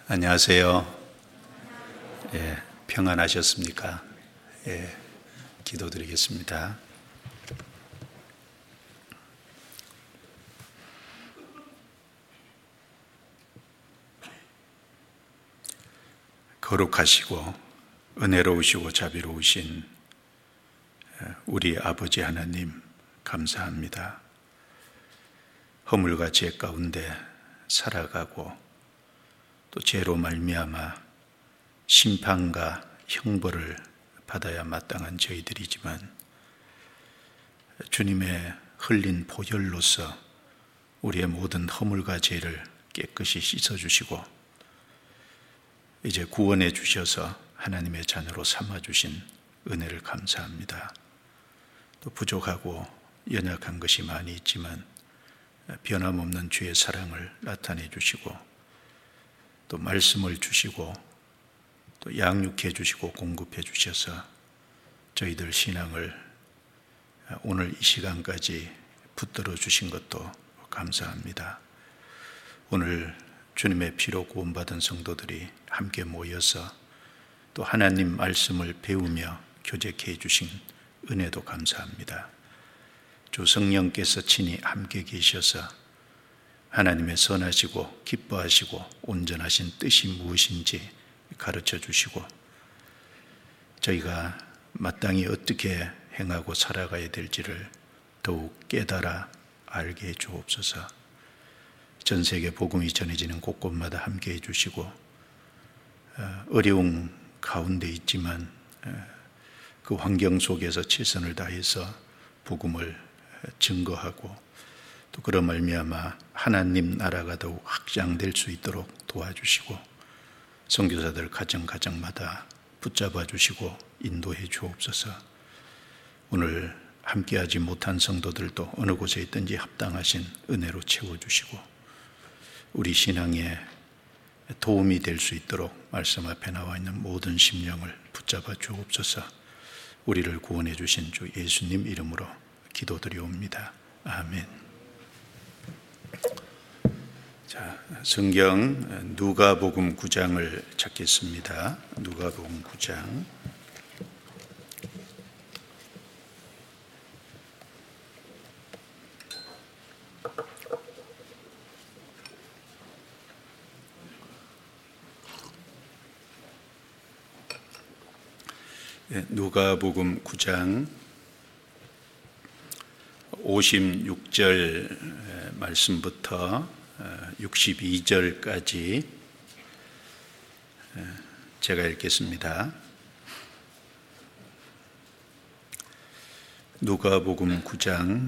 안녕하세요. 평안하셨습니까? 기도드리겠습니다. 거룩하시고 은혜로우시고 자비로우신 우리 아버지 하나님 감사합니다. 허물과 죄 가운데 살아가고 또 죄로 말미암아 심판과 형벌을 받아야 마땅한 저희들이지만 주님의 흘린 보혈로서 우리의 모든 허물과 죄를 깨끗이 씻어주시고 이제 구원해 주셔서 하나님의 자녀로 삼아주신 은혜를 감사합니다. 또 부족하고 연약한 것이 많이 있지만 변함없는 주의 사랑을 나타내 주시고 또 말씀을 주시고 또 양육해 주시고 공급해 주셔서 저희들 신앙을 오늘 이 시간까지 붙들어 주신 것도 감사합니다. 오늘 주님의 피로 구원받은 성도들이 함께 모여서 또 하나님 말씀을 배우며 교제케 해주신 은혜도 감사합니다. 주 성령께서 친히 함께 계셔서 하나님의 선하시고 기뻐하시고 온전하신 뜻이 무엇인지 가르쳐 주시고 저희가 마땅히 어떻게 행하고 살아가야 될지를 더욱 깨달아 알게 해 주옵소서. 전 세계 복음이 전해지는 곳곳마다 함께 해 주시고 어려운 가운데 있지만 그 환경 속에서 최선을 다해서 복음을 증거하고 또 그런 말미암아 하나님 나라가 더욱 확장될 수 있도록 도와주시고 선교사들 가정마다 붙잡아 주시고 인도해 주옵소서. 오늘 함께하지 못한 성도들도 어느 곳에 있든지 합당하신 은혜로 채워주시고 우리 신앙에 도움이 될 수 있도록 말씀 앞에 나와 있는 모든 심령을 붙잡아 주옵소서. 우리를 구원해 주신 주 예수님 이름으로 기도드리옵니다. 아멘. 자, 성경 누가복음 9장을 찾겠습니다. 누가복음 9장. 누가복음 9장 56절 말씀부터 62절까지 제가 읽겠습니다. 누가복음 9장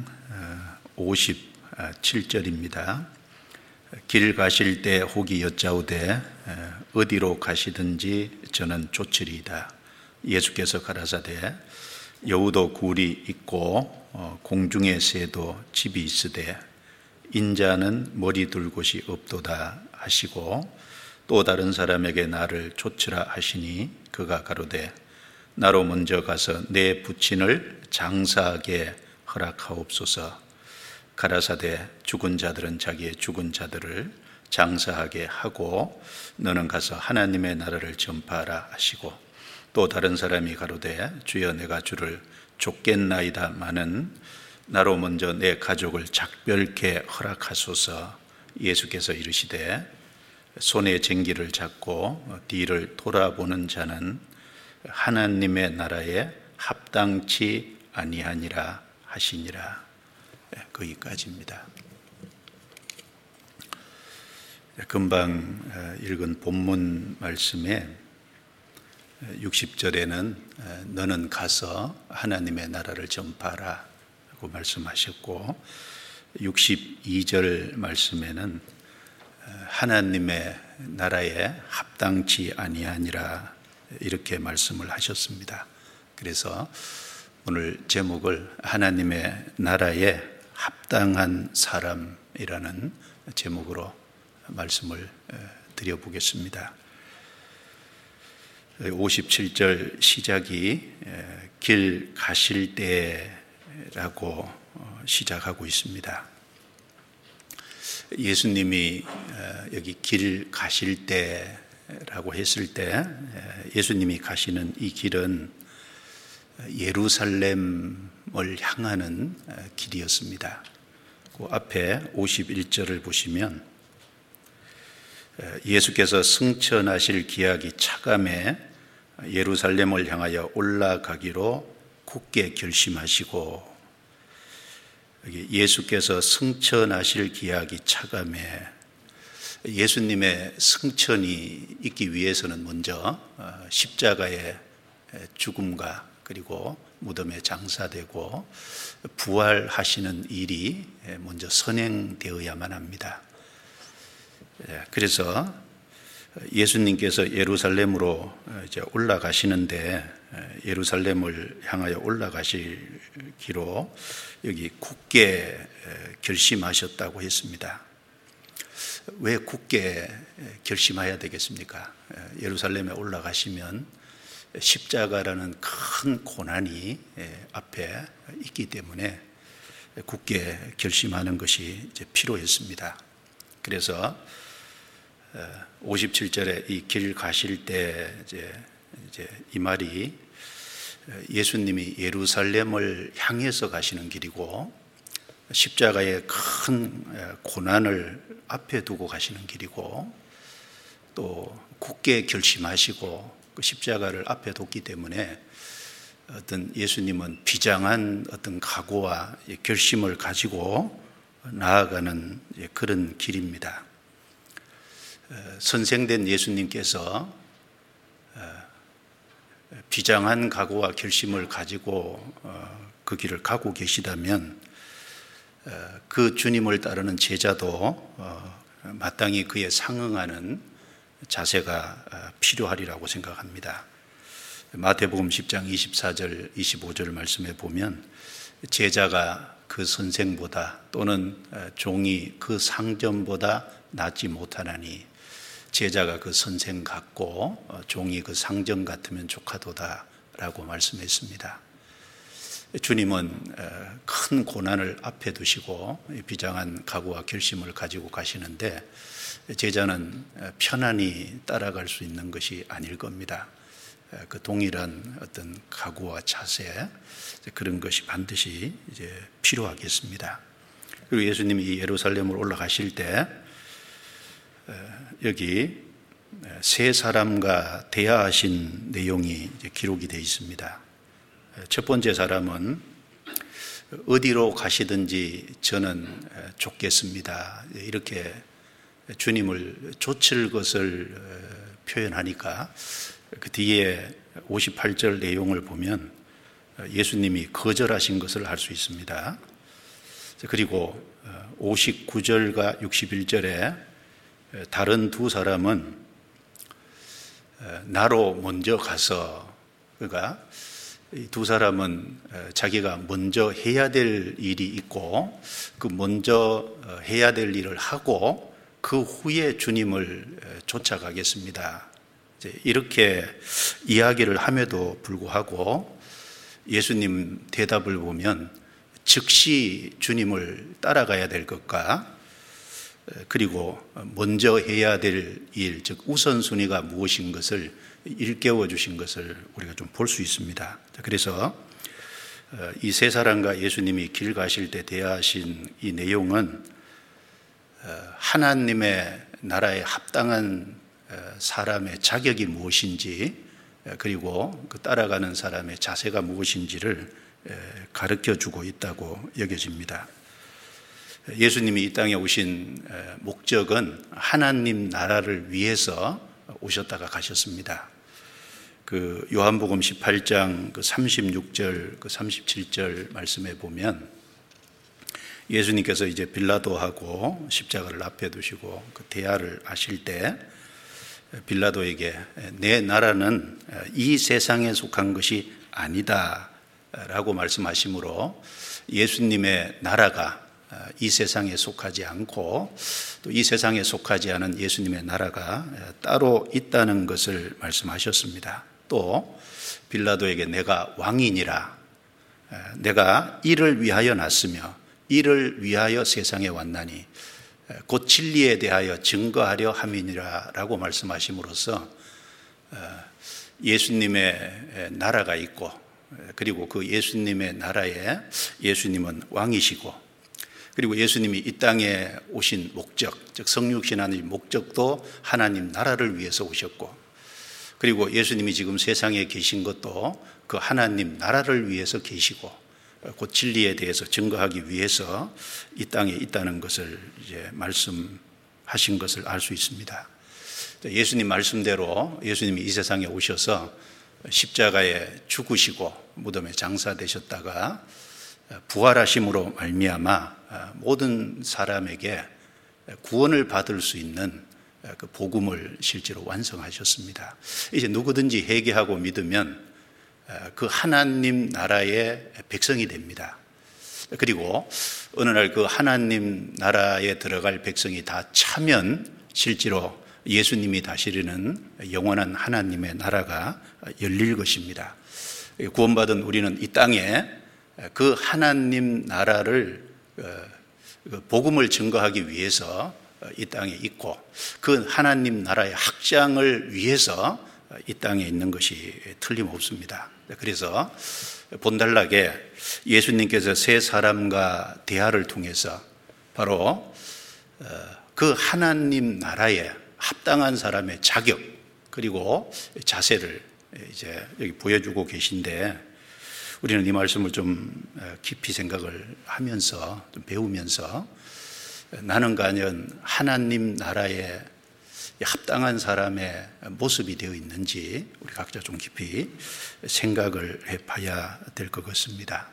57절입니다. 길 가실 때 혹이 여짜오되 어디로 가시든지 저는 쫓으리이다. 예수께서 가라사대 여우도 굴이 있고 공중의 새도 집이 있으되 인자는 머리 둘 곳이 없도다 하시고 또 다른 사람에게 나를 쫓으라 하시니 그가 가로되 나로 먼저 가서 내 부친을 장사하게 허락하옵소서. 가라사대 죽은 자들은 자기의 죽은 자들을 장사하게 하고 너는 가서 하나님의 나라를 전파하라 하시고 또 다른 사람이 가로되 주여 내가 주를 쫓겠나이다마는 나로 먼저 내 가족을 작별케 허락하소서. 예수께서 이르시되 손에 쟁기를 잡고 뒤를 돌아보는 자는 하나님의 나라에 합당치 아니하니라 하시니라. 거기까지입니다. 금방 읽은 본문 말씀에 60절에는 너는 가서 하나님의 나라를 전파하라 고 말씀하셨고 62절 말씀에는 하나님의 나라에 합당치 아니하니라 이렇게 말씀을 하셨습니다. 그래서 오늘 제목을 하나님의 나라에 합당한 사람이라는 제목으로 말씀을 드려보겠습니다. 57절 시작이 길 가실 때라고 시작하고 있습니다. 예수님이 여기 길 가실 때 라고 했을 때 예수님이 가시는 이 길은 예루살렘을 향하는 길이었습니다. 그 앞에 51절을 보시면 예수께서 승천하실 기약이 차감해 예루살렘을 향하여 올라가기로 굳게 결심하시고, 예수께서 승천하실 기약이 차감해, 예수님의 승천이 있기 위해서는 먼저 십자가의 죽음과 그리고 무덤에 장사되고 부활하시는 일이 먼저 선행되어야만 합니다. 그래서 예수님께서 예루살렘으로 이제 올라가시는데, 예루살렘을 향하여 올라가시기로 여기 굳게 결심하셨다고 했습니다. 왜 굳게 결심해야 되겠습니까? 예루살렘에 올라가시면 십자가라는 큰 고난이 앞에 있기 때문에 굳게 결심하는 것이 이제 필요했습니다. 그래서 57절에 이 길 가실 때 이제 이 말이 예수님이 예루살렘을 향해서 가시는 길이고 십자가의 큰 고난을 앞에 두고 가시는 길이고, 또 굳게 결심하시고 그 십자가를 앞에 뒀기 때문에 어떤 예수님은 비장한 어떤 각오와 결심을 가지고 나아가는 그런 길입니다. 선생된 예수님께서 비장한 각오와 결심을 가지고 그 길을 가고 계시다면 그 주님을 따르는 제자도 마땅히 그에 상응하는 자세가 필요하리라고 생각합니다. 마태복음 10장 24절 25절 말씀에 보면 제자가 그 선생보다 또는 종이 그 상전보다 낫지 못하나니 제자가 그 선생 같고 종이 그 상전 같으면 좋하도다 라고 말씀했습니다. 주님은 큰 고난을 앞에 두시고 비장한 각오와 결심을 가지고 가시는데, 제자는 편안히 따라갈 수 있는 것이 아닐 겁니다. 그 동일한 어떤 각오와 자세, 그런 것이 반드시 이제 필요하겠습니다. 그리고 예수님이 이 예루살렘으로 올라가실 때 여기 세 사람과 대화하신 내용이 이제 기록이 되어 있습니다. 첫 번째 사람은 어디로 가시든지 저는 쫓겠습니다, 이렇게 주님을 좇을 것을 표현하니까 그 뒤에 58절 내용을 보면 예수님이 거절하신 것을 알 수 있습니다. 그리고 59절과 61절에 다른 두 사람은 나로 먼저 가서, 그러니까 이 두 사람은 자기가 먼저 해야 될 일이 있고 그 먼저 해야 될 일을 하고 그 후에 주님을 쫓아가겠습니다, 이렇게 이야기를 함에도 불구하고 예수님 대답을 보면 즉시 주님을 따라가야 될 것과 그리고 먼저 해야 될 일, 즉 우선순위가 무엇인 것을 일깨워 주신 것을 우리가 좀 볼 수 있습니다. 그래서 이 세 사람과 예수님이 길 가실 때 대하신 이 내용은 하나님의 나라에 합당한 사람의 자격이 무엇인지, 그리고 그 따라가는 사람의 자세가 무엇인지를 가르쳐 주고 있다고 여겨집니다. 예수님이 이 땅에 오신 목적은 하나님 나라를 위해서 오셨다가 가셨습니다. 그 요한복음 18장 그 36절 그 37절 말씀에 보면 예수님께서 이제 빌라도하고 십자가를 앞에 두시고 그 대화를 하실 때 빌라도에게 내 나라는 이 세상에 속한 것이 아니다 라고 말씀하시므로 예수님의 나라가 이 세상에 속하지 않고 또 이 세상에 속하지 않은 예수님의 나라가 따로 있다는 것을 말씀하셨습니다. 또 빌라도에게 내가 왕이니라, 내가 이를 위하여 났으며 이를 위하여 세상에 왔나니 곧 진리에 대하여 증거하려 함이니라라고 말씀하심으로써 예수님의 나라가 있고, 그리고 그 예수님의 나라에 예수님은 왕이시고, 그리고 예수님이 이 땅에 오신 목적, 즉 성육신하는 목적도 하나님 나라를 위해서 오셨고, 그리고 예수님이 지금 세상에 계신 것도 그 하나님 나라를 위해서 계시고, 곧 진리에 대해서 증거하기 위해서 이 땅에 있다는 것을 이제 말씀하신 것을 알 수 있습니다. 예수님 말씀대로 예수님이 이 세상에 오셔서 십자가에 죽으시고 무덤에 장사되셨다가 부활하심으로 말미암아 모든 사람에게 구원을 받을 수 있는 그 복음을 실제로 완성하셨습니다. 이제 누구든지 회개하고 믿으면 그 하나님 나라의 백성이 됩니다. 그리고 어느 날 그 하나님 나라에 들어갈 백성이 다 차면 실제로 예수님이 다스리는 영원한 하나님의 나라가 열릴 것입니다. 구원받은 우리는 이 땅에 그 하나님 나라를 복음을 증거하기 위해서 이 땅에 있고, 그 하나님 나라의 확장을 위해서 이 땅에 있는 것이 틀림없습니다. 그래서 본달락에 예수님께서 세 사람과 대화를 통해서 바로 그 하나님 나라에 합당한 사람의 자격 그리고 자세를 이제 여기 보여주고 계신데, 우리는 이 말씀을 좀 깊이 생각을 하면서 좀 배우면서 나는 과연 하나님 나라에 합당한 사람의 모습이 되어 있는지 우리 각자 좀 깊이 생각을 해봐야 될 것 같습니다.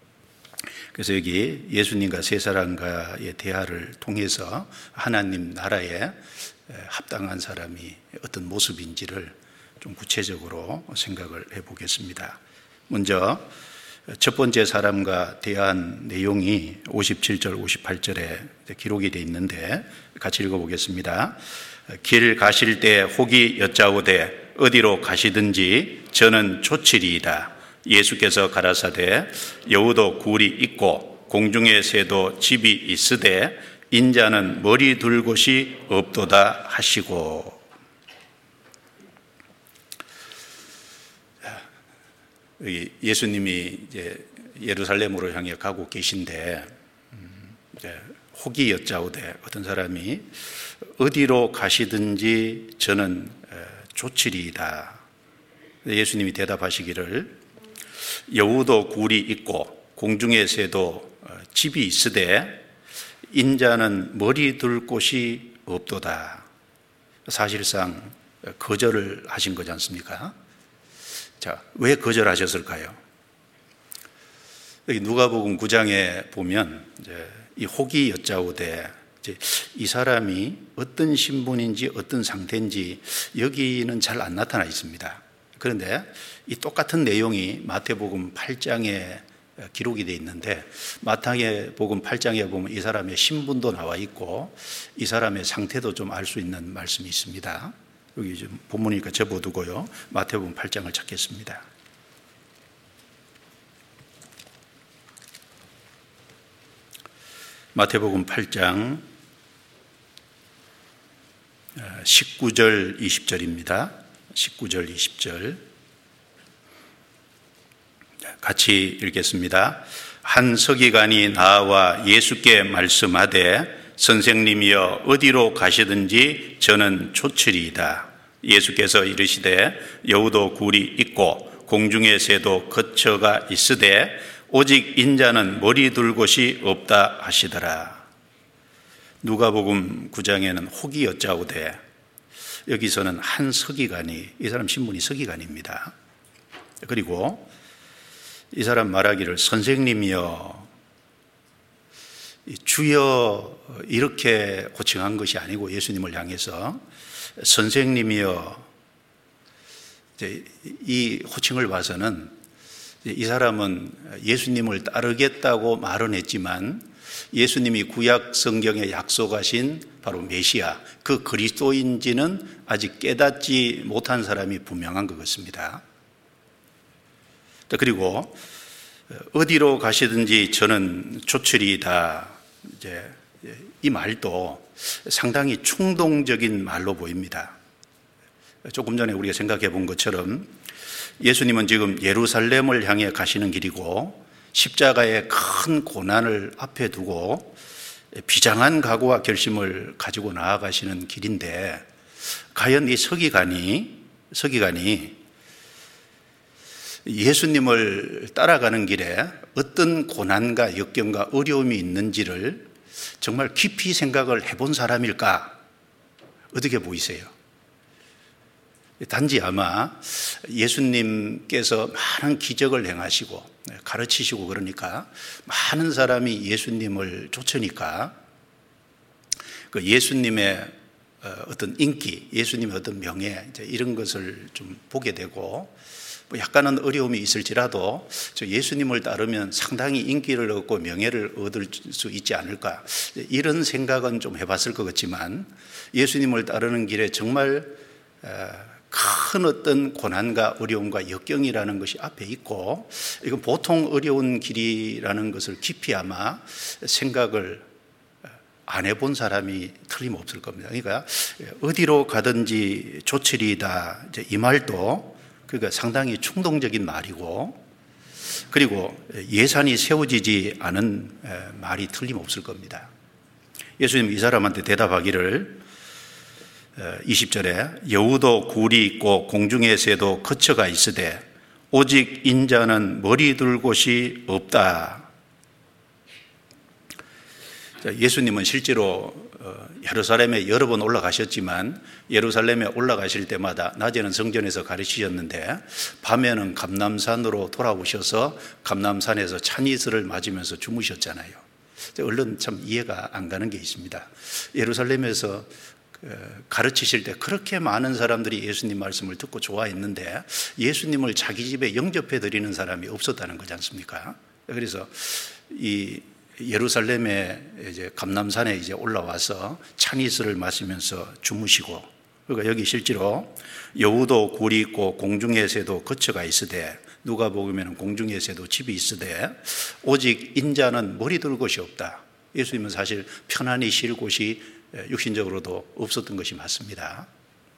그래서 여기 예수님과 세 사람과의 대화를 통해서 하나님 나라에 합당한 사람이 어떤 모습인지를 좀 구체적으로 생각을 해보겠습니다. 먼저 첫 번째 사람과 대화한 내용이 57절, 58절에 기록이 되어 있는데 같이 읽어보겠습니다. 길 가실 때 혹이 여짜오되 어디로 가시든지 저는 좇으리이다. 예수께서 가라사대 여우도 굴이 있고 공중의 새도 집이 있으되 인자는 머리 둘 곳이 없도다 하시고. 예수님이 이제 예루살렘으로 향해 가고 계신데 혹이 여짜오되 어떤 사람이 어디로 가시든지 저는 좇으리이다. 예수님이 대답하시기를 여우도 굴이 있고 공중의 새도 집이 있으되 인자는 머리 둘 곳이 없도다. 사실상 거절을 하신 거지 않습니까? 자, 왜 거절하셨을까요? 여기 누가복음 9장에 보면 이제 이 혹이 여짜오되 이 사람이 어떤 신분인지 어떤 상태인지 여기는 잘 안 나타나 있습니다. 그런데 이 똑같은 내용이 마태복음 8장에 기록이 되어 있는데 마태복음 8장에 보면 이 사람의 신분도 나와 있고 이 사람의 상태도 좀 알 수 있는 말씀이 있습니다. 여기 좀 본문이니까 접어두고요. 마태복음 8장을 찾겠습니다. 마태복음 8장 19절 20절입니다. 19절 20절 같이 읽겠습니다. 한 서기관이 나와 예수께 말씀하되 선생님이여 어디로 가시든지 저는 좇으리이다. 예수께서 이르시되 여우도 굴이 있고 공중의 새도 거처가 있으되 오직 인자는 머리 둘 곳이 없다 하시더라. 누가복음 9장에는 혹이 여짜오되 여기서는 한 서기관이, 이 사람 신분이 서기관입니다. 그리고 이 사람 말하기를 선생님이여, 주여 이렇게 호칭한 것이 아니고 예수님을 향해서 선생님이여, 이 호칭을 봐서는 이 사람은 예수님을 따르겠다고 말은 했지만 예수님이 구약 성경에 약속하신 바로 메시아, 그 그리스도인지는 아직 깨닫지 못한 사람이 분명한 것 같습니다. 그리고 어디로 가시든지 저는 좇으리이다. 이제 이 말도 상당히 충동적인 말로 보입니다. 조금 전에 우리가 생각해 본 것처럼 예수님은 지금 예루살렘을 향해 가시는 길이고 십자가의 큰 고난을 앞에 두고 비장한 각오와 결심을 가지고 나아가시는 길인데, 과연 이 서기관이 예수님을 따라가는 길에 어떤 고난과 역경과 어려움이 있는지를 정말 깊이 생각을 해본 사람일까? 어떻게 보이세요? 단지 아마 예수님께서 많은 기적을 행하시고 가르치시고 그러니까 많은 사람이 예수님을 쫓으니까 그 예수님의 어떤 인기, 예수님의 어떤 명예, 이런 것을 좀 보게 되고, 약간은 어려움이 있을지라도 예수님을 따르면 상당히 인기를 얻고 명예를 얻을 수 있지 않을까, 이런 생각은 좀 해봤을 것 같지만, 예수님을 따르는 길에 정말 큰 어떤 고난과 어려움과 역경이라는 것이 앞에 있고, 이건 보통 어려운 길이라는 것을 깊이 아마 생각을 안 해본 사람이 틀림없을 겁니다. 그러니까 어디로 가든지 좋으리이다, 이 말도 그러니까 상당히 충동적인 말이고, 그리고 예산이 세워지지 않은 말이 틀림없을 겁니다. 예수님 이 사람한테 대답하기를 20절에 여우도 굴이 있고 공중의 새도 거처가 있으되 오직 인자는 머리 둘 곳이 없다. 예수님은 실제로 예루살렘에 여러 번 올라가셨지만 예루살렘에 올라가실 때마다 낮에는 성전에서 가르치셨는데 밤에는 감람산으로 돌아오셔서 감람산에서 찬이슬을 맞으면서 주무셨잖아요. 얼른 참 이해가 안 가는 게 있습니다. 예루살렘에서 가르치실 때 그렇게 많은 사람들이 예수님 말씀을 듣고 좋아했는데 예수님을 자기 집에 영접해 드리는 사람이 없었다는 거지 않습니까? 그래서 이 예루살렘에 이제 감람산에 이제 올라와서 찬이슬을 마시면서 주무시고, 그러니까 여기 실제로 여우도 굴이 있고 공중의 새도 거처가 있으되, 누가복음에는 공중의 새도 집이 있으되 오직 인자는 머리 둘 곳이 없다. 예수님은 사실 편안히 쉴 곳이 육신적으로도 없었던 것이 맞습니다.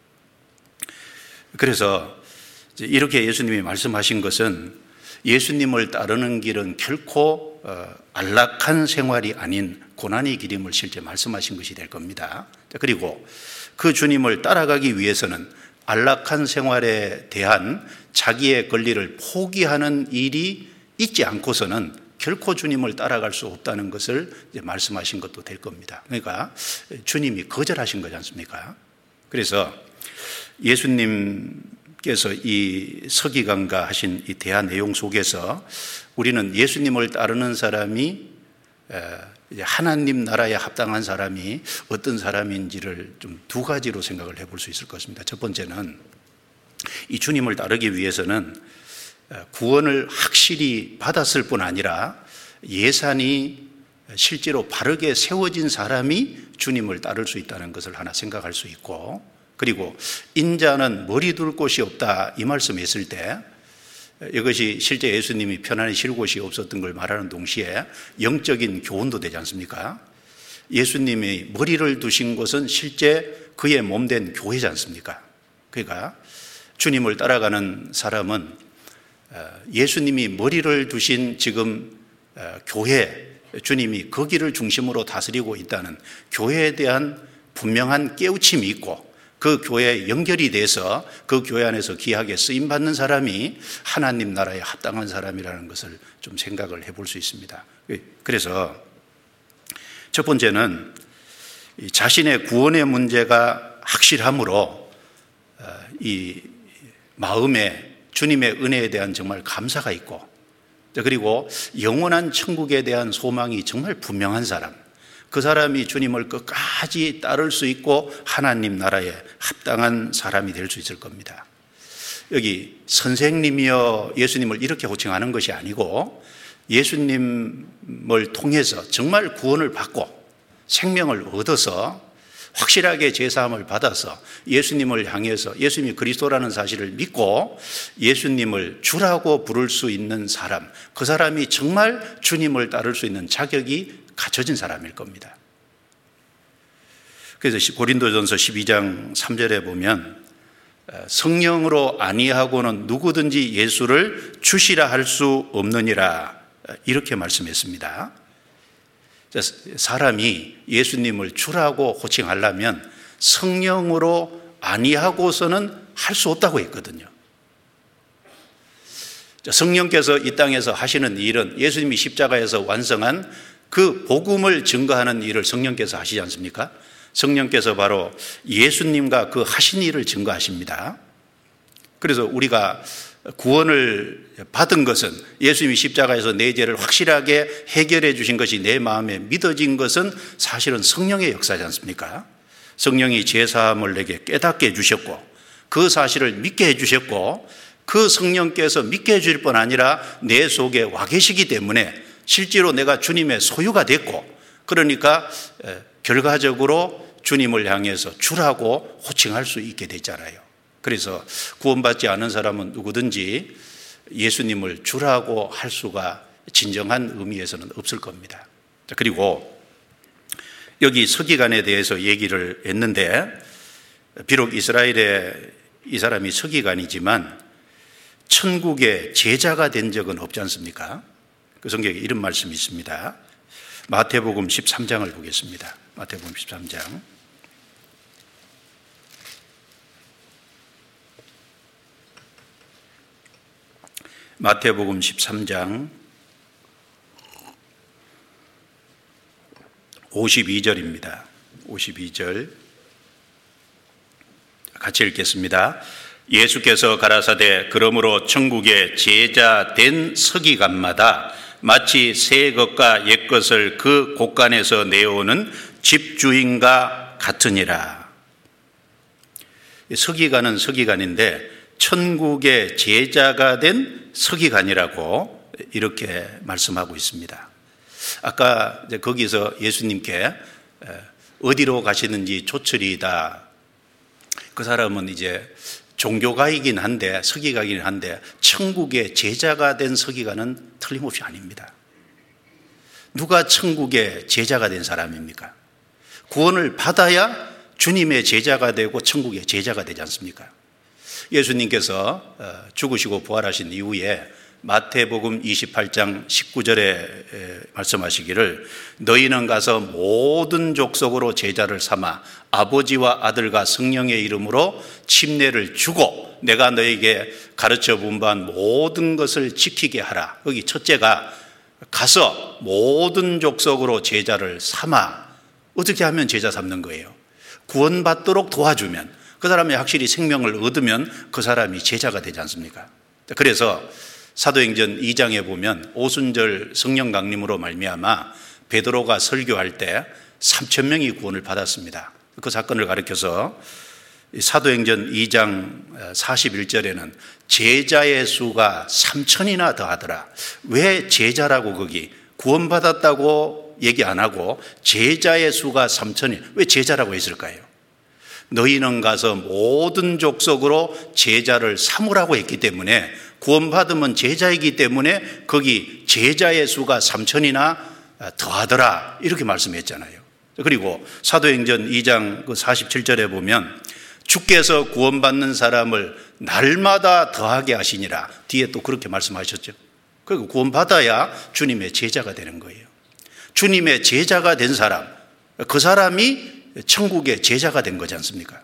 그래서 이렇게 예수님이 말씀하신 것은 예수님을 따르는 길은 결코 안락한 생활이 아닌 고난의 길임을 실제 말씀하신 것이 될 겁니다. 그리고 그 주님을 따라가기 위해서는 안락한 생활에 대한 자기의 권리를 포기하는 일이 있지 않고서는 결코 주님을 따라갈 수 없다는 것을 이제 말씀하신 것도 될 겁니다. 그러니까 주님이 거절하신 거지 않습니까? 그래서 예수님께서 이 서기관과 하신 이 대화 내용 속에서 우리는 예수님을 따르는 사람이 하나님 나라에 합당한 사람이 어떤 사람인지를 좀 두 가지로 생각을 해볼 수 있을 것입니다. 첫 번째는 이 주님을 따르기 위해서는 구원을 확실히 받았을 뿐 아니라 예산이 실제로 바르게 세워진 사람이 주님을 따를 수 있다는 것을 하나 생각할 수 있고, 그리고 인자는 머리 둘 곳이 없다 이 말씀했을 때 이것이 실제 예수님이 편안히 쉴 곳이 없었던 걸 말하는 동시에 영적인 교훈도 되지 않습니까? 예수님이 머리를 두신 곳은 실제 그의 몸된 교회지 않습니까? 그러니까 주님을 따라가는 사람은 예수님이 머리를 두신 지금 교회, 주님이 거기를 중심으로 다스리고 있다는 교회에 대한 분명한 깨우침이 있고, 그 교회에 연결이 돼서 그 교회 안에서 귀하게 쓰임받는 사람이 하나님 나라에 합당한 사람이라는 것을 좀 생각을 해볼 수 있습니다. 그래서 첫 번째는 자신의 구원의 문제가 확실함으로 이 마음에 주님의 은혜에 대한 정말 감사가 있고, 그리고 영원한 천국에 대한 소망이 정말 분명한 사람, 그 사람이 주님을 끝까지 따를 수 있고 하나님 나라에 합당한 사람이 될 수 있을 겁니다. 여기 선생님이여 예수님을 이렇게 호칭하는 것이 아니고 예수님을 통해서 정말 구원을 받고 생명을 얻어서 확실하게 제사함을 받아서 예수님을 향해서 예수님이 그리스도라는 사실을 믿고 예수님을 주라고 부를 수 있는 사람, 그 사람이 정말 주님을 따를 수 있는 자격이 갖춰진 사람일 겁니다. 그래서 고린도전서 12장 3절에 보면 성령으로 아니하고는 누구든지 예수를 주시라 할 수 없느니라 이렇게 말씀했습니다. 사람이 예수님을 주라고 호칭하려면 성령으로 아니하고서는 할 수 없다고 했거든요. 성령께서 이 땅에서 하시는 일은 예수님이 십자가에서 완성한 그 복음을 증거하는 일을 성령께서 하시지 않습니까? 성령께서 바로 예수님과 그 하신 일을 증거하십니다. 그래서 우리가 구원을 받은 것은 예수님이 십자가에서 내 죄를 확실하게 해결해 주신 것이 내 마음에 믿어진 것은 사실은 성령의 역사지 않습니까? 성령이 죄 사함을 내게 깨닫게 해주셨고 그 사실을 믿게 해주셨고 그 성령께서 믿게 해줄 뿐 아니라 내 속에 와 계시기 때문에 실제로 내가 주님의 소유가 됐고 그러니까 결과적으로 주님을 향해서 주라고 호칭할 수 있게 됐잖아요. 그래서 구원받지 않은 사람은 누구든지 예수님을 주라고 할 수가 진정한 의미에서는 없을 겁니다. 그리고 여기 서기관에 대해서 얘기를 했는데 비록 이스라엘에 이 사람이 서기관이지만 천국의 제자가 된 적은 없지 않습니까? 그 성경에 이런 말씀이 있습니다. 마태복음 13장을 보겠습니다. 마태복음 13장. 마태복음 13장 52절입니다. 52절 같이 읽겠습니다. 예수께서 가라사대 그러므로 천국의 제자 된 서기관마다 마치 새 것과 옛 것을 그 곳간에서 내어오는 집주인과 같으니라. 서기관은 서기관인데 천국의 제자가 된 서기관이라고 이렇게 말씀하고 있습니다. 아까 거기서 예수님께 어디로 가시는지 조철이다. 그 사람은 이제 종교가이긴 한데 서기관이긴 한데 천국의 제자가 된 서기관은 틀림없이 아닙니다. 누가 천국의 제자가 된 사람입니까? 구원을 받아야 주님의 제자가 되고 천국의 제자가 되지 않습니까? 예수님께서 죽으시고 부활하신 이후에 마태복음 28장 19절에 말씀하시기를 너희는 가서 모든 족속으로 제자를 삼아 아버지와 아들과 성령의 이름으로 침례를 주고 내가 너에게 가르쳐 본 바한 모든 것을 지키게 하라. 여기 첫째가 가서 모든 족속으로 제자를 삼아. 어떻게 하면 제자 삼는 거예요? 구원받도록 도와주면, 그 사람이 확실히 생명을 얻으면 그 사람이 제자가 되지 않습니까? 그래서 사도행전 2장에 보면 오순절 성령 강림으로 말미암아 베드로가 설교할 때 3,000명이 구원을 받았습니다. 그 사건을 가리켜서 사도행전 2장 41절에는 제자의 수가 3,000이나 더하더라. 왜 제자라고 거기 구원받았다고 얘기 안 하고 제자의 수가 3,000이 왜 제자라고 했을까요? 너희는 가서 모든 족속으로 제자를 삼으라고 했기 때문에 구원받으면 제자이기 때문에 거기 제자의 수가 3,000이나 더하더라 이렇게 말씀했잖아요. 그리고 사도행전 2장 47절에 보면 주께서 구원받는 사람을 날마다 더하게 하시니라 뒤에 또 그렇게 말씀하셨죠. 그리고 구원받아야 주님의 제자가 되는 거예요. 주님의 제자가 된 사람, 그 사람이 천국의 제자가 된 거지 않습니까?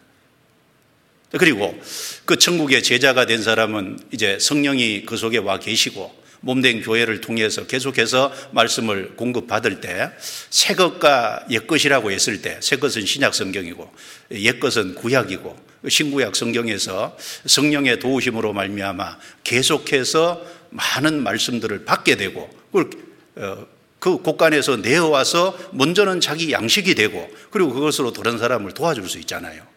그리고 그 천국의 제자가 된 사람은 이제 성령이 그 속에 와 계시고 몸된 교회를 통해서 계속해서 말씀을 공급받을 때 새 것과 옛 것이라고 했을 때 새 것은 신약 성경이고 옛 것은 구약이고 신구약 성경에서 성령의 도우심으로 말미암아 계속해서 많은 말씀들을 받게 되고 그 곳간에서 내어와서 먼저는 자기 양식이 되고 그리고 그것으로 다른 사람을 도와줄 수 있잖아요.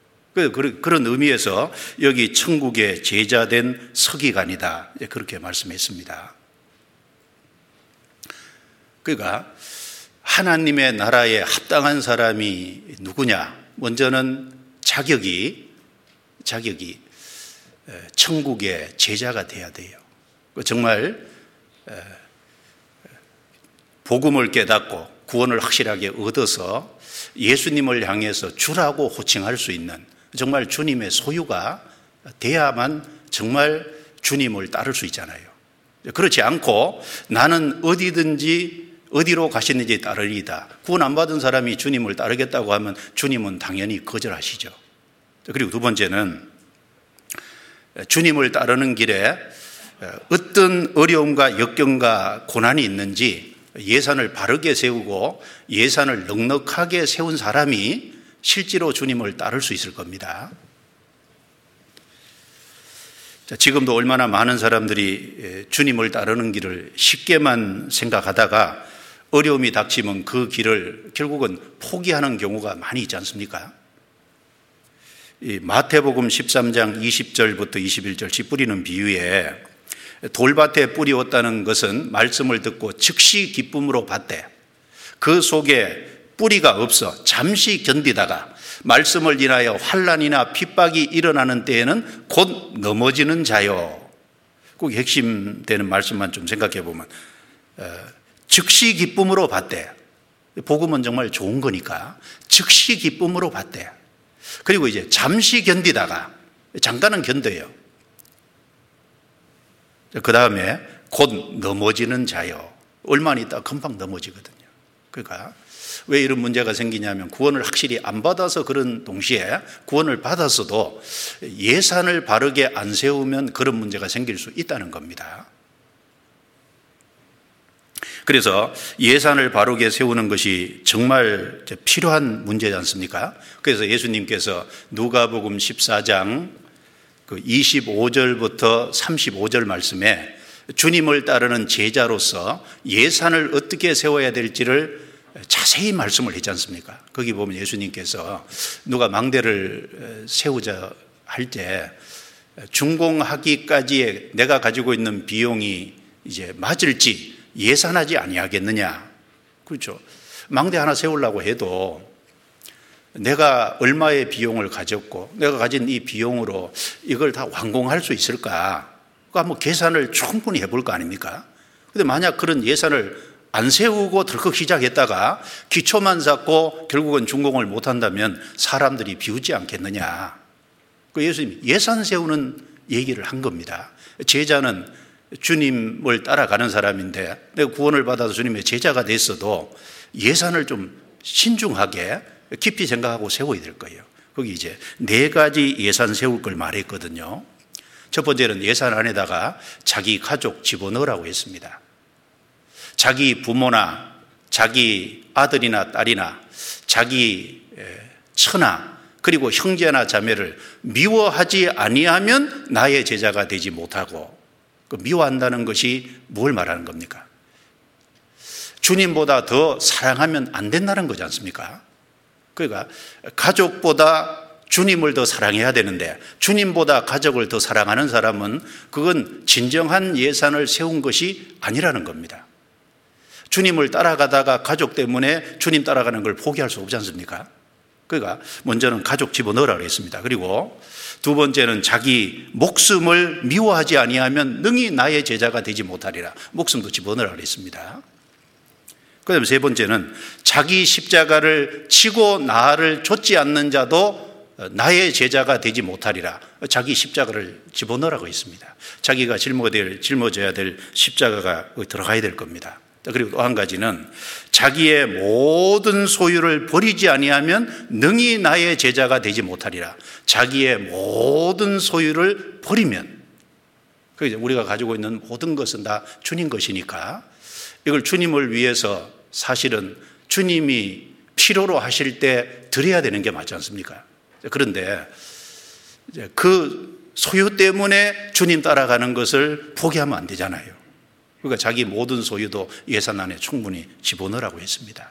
그런 의미에서 여기 천국의 제자된 서기관이다 그렇게 말씀했습니다. 그러니까 하나님의 나라에 합당한 사람이 누구냐? 먼저는 자격이 천국의 제자가 돼야 돼요. 정말 복음을 깨닫고 구원을 확실하게 얻어서 예수님을 향해서 주라고 호칭할 수 있는 정말 주님의 소유가 돼야만 정말 주님을 따를 수 있잖아요. 그렇지 않고 나는 어디든지 어디로 가시는지 따르리이다. 구원 안 받은 사람이 주님을 따르겠다고 하면 주님은 당연히 거절하시죠. 그리고 두 번째는 주님을 따르는 길에 어떤 어려움과 역경과 고난이 있는지 예산을 바르게 세우고 예산을 넉넉하게 세운 사람이 실제로 주님을 따를 수 있을 겁니다. 지금도 얼마나 많은 사람들이 주님을 따르는 길을 쉽게만 생각하다가 어려움이 닥치면 그 길을 결국은 포기하는 경우가 많이 있지 않습니까? 이 마태복음 13장 20절부터 21절 씨 뿌리는 비유에 돌밭에 뿌리었다는 것은 말씀을 듣고 즉시 기쁨으로 받되 그 속에 뿌리가 없어 잠시 견디다가 말씀을 인하여 환난이나 핍박이 일어나는 때에는 곧 넘어지는 자요. 꼭 핵심되는 말씀만 좀 생각해 보면 즉시 기쁨으로 받되, 복음은 정말 좋은 거니까 즉시 기쁨으로 받되, 그리고 이제 잠시 견디다가 잠깐은 견뎌요. 그 다음에 곧 넘어지는 자요. 얼마 있다가 금방 넘어지거든요. 그러니까 왜 이런 문제가 생기냐면 구원을 확실히 안 받아서 그런 동시에 구원을 받았어도 예산을 바르게 안 세우면 그런 문제가 생길 수 있다는 겁니다. 그래서 예산을 바르게 세우는 것이 정말 필요한 문제지 않습니까? 그래서 예수님께서 누가복음 14장 25절부터 35절 말씀에 주님을 따르는 제자로서 예산을 어떻게 세워야 될지를 자세히 말씀을 했지 않습니까? 거기 보면 예수님께서 누가 망대를 세우자 할 때 준공하기까지의 내가 가지고 있는 비용이 이제 맞을지 예산하지 아니하겠느냐. 그렇죠. 망대 하나 세우려고 해도 내가 얼마의 비용을 가졌고 내가 가진 이 비용으로 이걸 다 완공할 수 있을까? 그거 한번 계산을 충분히 해볼 거 아닙니까? 근데 만약 그런 예산을 안 세우고 덜컥 시작했다가 기초만 쌓고 결국은 준공을 못한다면 사람들이 비웃지 않겠느냐. 그 예수님이 예산 세우는 얘기를 한 겁니다. 제자는 주님을 따라가는 사람인데 내가 구원을 받아서 주님의 제자가 됐어도 예산을 좀 신중하게 깊이 생각하고 세워야 될 거예요. 거기 이제 4가지 예산 세울 걸 말했거든요. 첫 번째는 예산 안에다가 자기 가족 집어넣으라고 했습니다. 자기 부모나 자기 아들이나 딸이나 자기 처나 그리고 형제나 자매를 미워하지 아니하면 나의 제자가 되지 못하고, 그 미워한다는 것이 뭘 말하는 겁니까? 주님보다 더 사랑하면 안 된다는 거지 않습니까? 그러니까 가족보다 주님을 더 사랑해야 되는데 주님보다 가족을 더 사랑하는 사람은 그건 진정한 예산을 세운 것이 아니라는 겁니다. 주님을 따라가다가 가족 때문에 주님 따라가는 걸 포기할 수 없지 않습니까? 그러니까 먼저는 가족 집어넣으라고 했습니다. 그리고 두 번째는 자기 목숨을 미워하지 아니하면 능히 나의 제자가 되지 못하리라. 목숨도 집어넣으라고 했습니다. 그 다음에 세 번째는 자기 십자가를 치고 나를 좇지 않는 자도 나의 제자가 되지 못하리라. 자기 십자가를 집어넣으라고 했습니다. 자기가 짊어져야 될 십자가가 들어가야 될 겁니다. 그리고 또 한 가지는 자기의 모든 소유를 버리지 아니하면 능히 나의 제자가 되지 못하리라. 자기의 모든 소유를 버리면, 우리가 가지고 있는 모든 것은 다 주님 것이니까 이걸 주님을 위해서 사실은 주님이 필요로 하실 때 드려야 되는 게 맞지 않습니까? 그런데 그 소유 때문에 주님 따라가는 것을 포기하면 안 되잖아요. 그러니까 자기 모든 소유도 예산 안에 충분히 집어넣으라고 했습니다.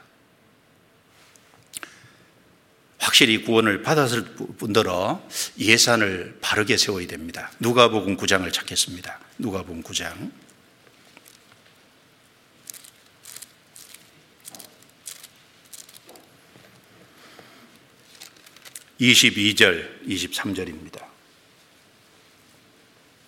확실히 구원을 받았을 분들은 예산을 바르게 세워야 됩니다. 누가복음 9장을 찾겠습니다. 누가복음 9장 22절 23절입니다.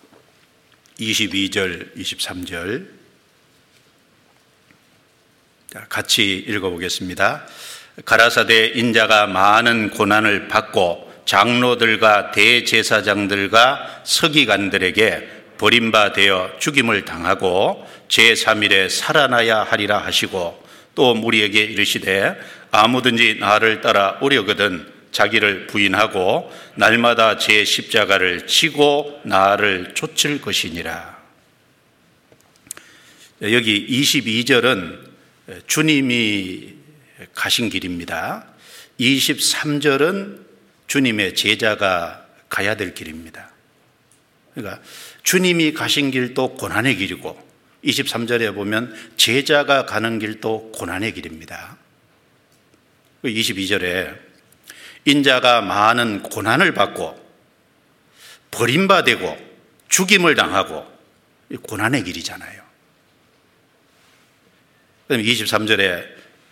22절 23절 같이 읽어보겠습니다. 가라사대 인자가 많은 고난을 받고 장로들과 대제사장들과 서기관들에게 버림받아 죽임을 당하고 제3일에 살아나야 하리라 하시고, 또 무리에게 이르시되 아무든지 나를 따라 오려거든 자기를 부인하고 날마다 제 십자가를 지고 나를 쫓을 것이니라. 여기 22절은 주님이 가신 길입니다. 23절은 주님의 제자가 가야 될 길입니다. 그러니까 주님이 가신 길도 고난의 길이고 23절에 보면 제자가 가는 길도 고난의 길입니다. 22절에 인자가 많은 고난을 받고 버림받고 죽임을 당하고, 고난의 길이잖아요. 그다음에 23절에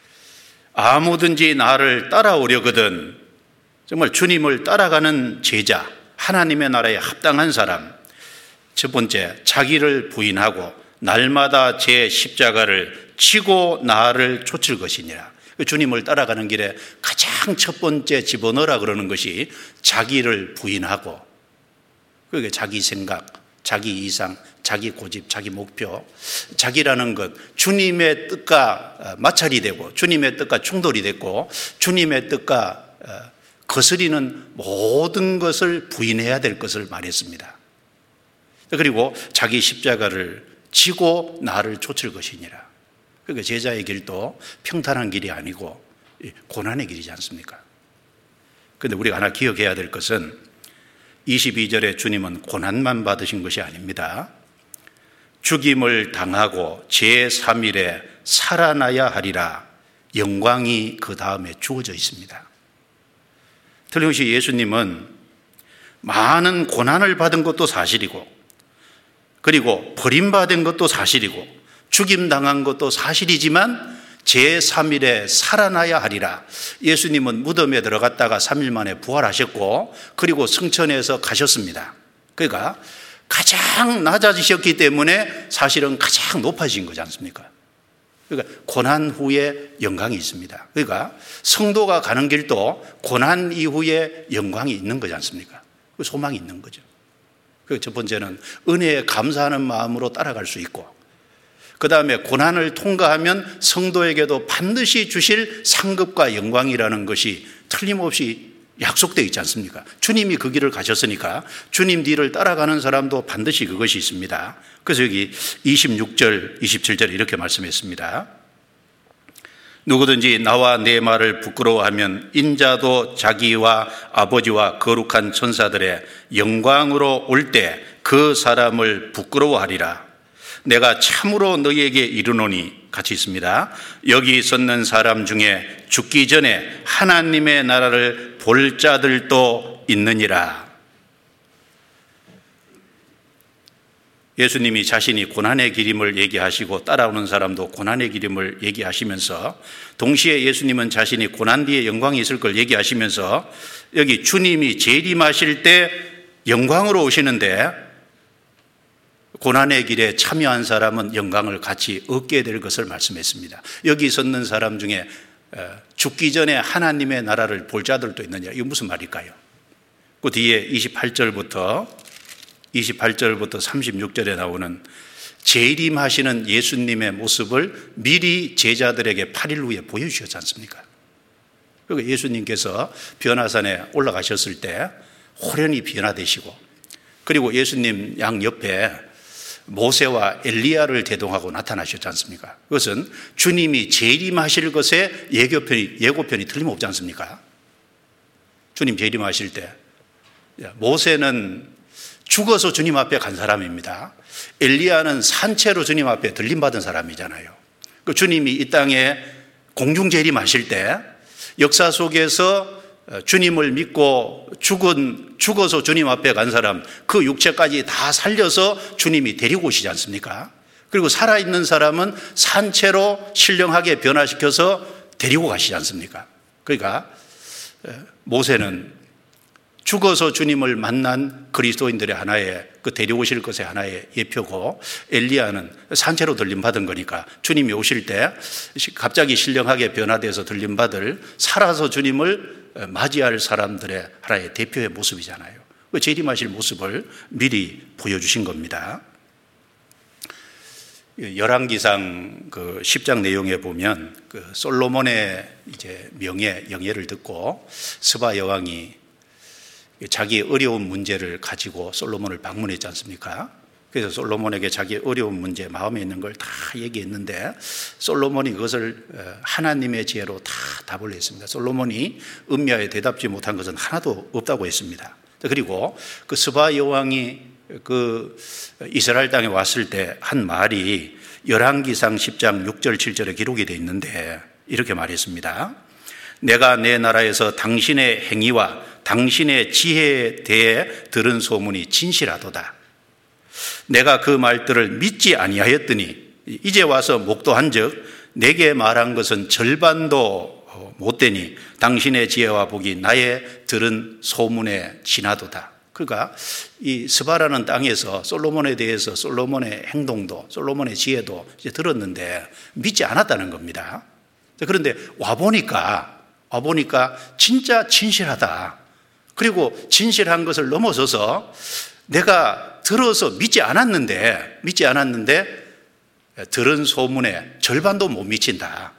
아무든지 나를 따라오려거든, 정말 주님을 따라가는 제자, 하나님의 나라에 합당한 사람, 첫 번째 자기를 부인하고 날마다 제 십자가를 지고 나를 쫓을 것이니라. 주님을 따라가는 길에 가장 첫 번째 집어넣으라 그러는 것이 자기를 부인하고, 그게 자기 생각, 자기 이상, 자기 고집, 자기 목표, 자기라는 것, 주님의 뜻과 마찰이 되고 주님의 뜻과 충돌이 됐고 주님의 뜻과 거스리는 모든 것을 부인해야 될 것을 말했습니다. 그리고 자기 십자가를 지고 나를 쫓을 것이니라. 그러니까 제자의 길도 평탄한 길이 아니고 고난의 길이지 않습니까? 그런데 우리가 하나 기억해야 될 것은 22절에 주님은 고난만 받으신 것이 아닙니다. 죽임을 당하고 제3일에 살아나야 하리라, 영광이 그 다음에 주어져 있습니다. 틀림없이 예수님은 많은 고난을 받은 것도 사실이고, 그리고 버림받은 것도 사실이고, 죽임당한 것도 사실이지만 제3일에 살아나야 하리라. 예수님은 무덤에 들어갔다가 3일 만에 부활하셨고, 그리고 승천해서 가셨습니다. 그러니까 가장 낮아지셨기 때문에 사실은 가장 높아진 거지 않습니까? 그러니까 고난 후에 영광이 있습니다. 그러니까 성도가 가는 길도 고난 이후에 영광이 있는 거지 않습니까? 소망이 있는 거죠. 첫 번째는 은혜에 감사하는 마음으로 따라갈 수 있고, 그 다음에 고난을 통과하면 성도에게도 반드시 주실 상급과 영광이라는 것이 틀림없이 약속되어 있지 않습니까? 주님이 그 길을 가셨으니까 주님 뒤를 따라가는 사람도 반드시 그것이 있습니다. 그래서 여기 26절, 27절에 이렇게 말씀했습니다. 누구든지 나와 내 말을 부끄러워하면 인자도 자기와 아버지와 거룩한 천사들의 영광으로 올 때 그 사람을 부끄러워하리라. 내가 참으로 너희에게 이르노니, 같이 있습니다. 여기 섰는 사람 중에 죽기 전에 하나님의 나라를 볼 자들도 있느니라. 예수님이 자신이 고난의 길임을 얘기하시고 따라오는 사람도 고난의 길임을 얘기하시면서, 동시에 예수님은 자신이 고난 뒤에 영광이 있을 걸 얘기하시면서 여기 주님이 재림하실 때 영광으로 오시는데 고난의 길에 참여한 사람은 영광을 같이 얻게 될 것을 말씀했습니다. 여기 섰는 사람 중에 죽기 전에 하나님의 나라를 볼 자들도 있느냐, 이거 무슨 말일까요? 그 뒤에 28절부터 36절에 나오는 재림하시는 예수님의 모습을 미리 제자들에게 8일 후에 보여주셨지 않습니까? 그리고 예수님께서 변화산에 올라가셨을 때 호련히 변화되시고, 그리고 예수님 양 옆에 모세와 엘리야를 대동하고 나타나셨지 않습니까? 그것은 주님이 재림하실 것에 예고편이 틀림없지 않습니까? 주님 재림하실 때 모세는 죽어서 주님 앞에 간 사람입니다. 엘리야는 산채로 주님 앞에 들림받은 사람이잖아요. 그 주님이 이 땅에 공중 재림하실 때 역사 속에서 주님을 믿고 죽어서 주님 앞에 간 사람, 그 육체까지 다 살려서 주님이 데리고 오시지 않습니까? 그리고 살아있는 사람은 산채로 신령하게 변화시켜서 데리고 가시지 않습니까? 그러니까 모세는 죽어서 주님을 만난 그리스도인들의 하나의 그 데려오실 것의 하나의 예표고, 엘리야는 산채로 들림받은 거니까 주님이 오실 때 갑자기 신령하게 변화돼서 들림받을 살아서 주님을 맞이할 사람들의 하나의 대표의 모습이잖아요. 그 재림하실 모습을 미리 보여주신 겁니다. 열왕기상 그 10장 내용에 보면 그 솔로몬의 이제 영예를 듣고 스바 여왕이 자기 어려운 문제를 가지고 솔로몬을 방문했지 않습니까? 그래서 솔로몬에게 자기 어려운 문제, 마음에 있는 걸 다 얘기했는데 솔로몬이 그것을 하나님의 지혜로 다 답을 했습니다. 솔로몬이 음미하에 대답지 못한 것은 하나도 없다고 했습니다. 그리고 그 스바 여왕이 그 이스라엘 땅에 왔을 때 한 말이 열왕기상 10장 6절 7절에 기록이 되어 있는데 이렇게 말했습니다. 내가 내 나라에서 당신의 행위와 당신의 지혜에 대해 들은 소문이 진실하도다. 내가 그 말들을 믿지 아니하였더니 이제 와서 목도한즉 내게 말한 것은 절반도 못되니 당신의 지혜와 복이 나의 들은 소문에 지나도다. 그러니까 이 스바라는 땅에서 솔로몬에 대해서 솔로몬의 행동도 솔로몬의 지혜도 이제 들었는데 믿지 않았다는 겁니다. 그런데 와보니까 진짜 진실하다. 그리고 진실한 것을 넘어서서 내가 들어서 믿지 않았는데 들은 소문에 절반도 못 미친다.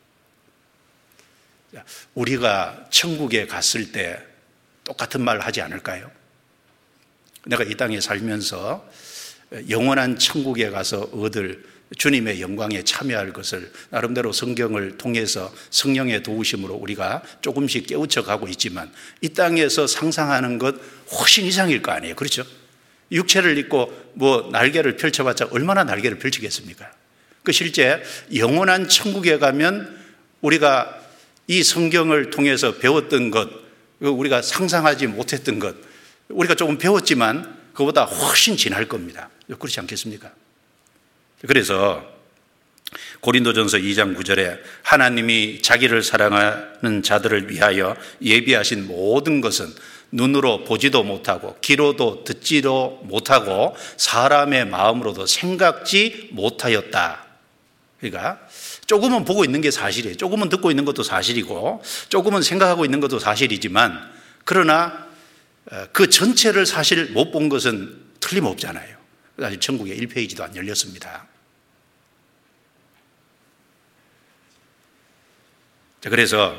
우리가 천국에 갔을 때 똑같은 말 하지 않을까요? 내가 이 땅에 살면서 영원한 천국에 가서 얻을 주님의 영광에 참여할 것을 나름대로 성경을 통해서 성령의 도우심으로 우리가 조금씩 깨우쳐 가고 있지만 이 땅에서 상상하는 것 훨씬 이상일 거 아니에요. 그렇죠? 육체를 입고 뭐 날개를 펼쳐봤자 얼마나 날개를 펼치겠습니까? 그 실제 영원한 천국에 가면 우리가 이 성경을 통해서 배웠던 것, 우리가 상상하지 못했던 것, 우리가 조금 배웠지만 그보다 훨씬 진할 겁니다. 그렇지 않겠습니까? 그래서 고린도전서 2장 9절에 하나님이 자기를 사랑하는 자들을 위하여 예비하신 모든 것은 눈으로 보지도 못하고 귀로도 듣지도 못하고 사람의 마음으로도 생각지 못하였다. 그러니까 조금은 보고 있는 게 사실이에요. 조금은 듣고 있는 것도 사실이고 조금은 생각하고 있는 것도 사실이지만 그러나 그 전체를 사실 못 본 것은 틀림없잖아요. 아직 천국에 1페이지도 안 열렸습니다. 그래서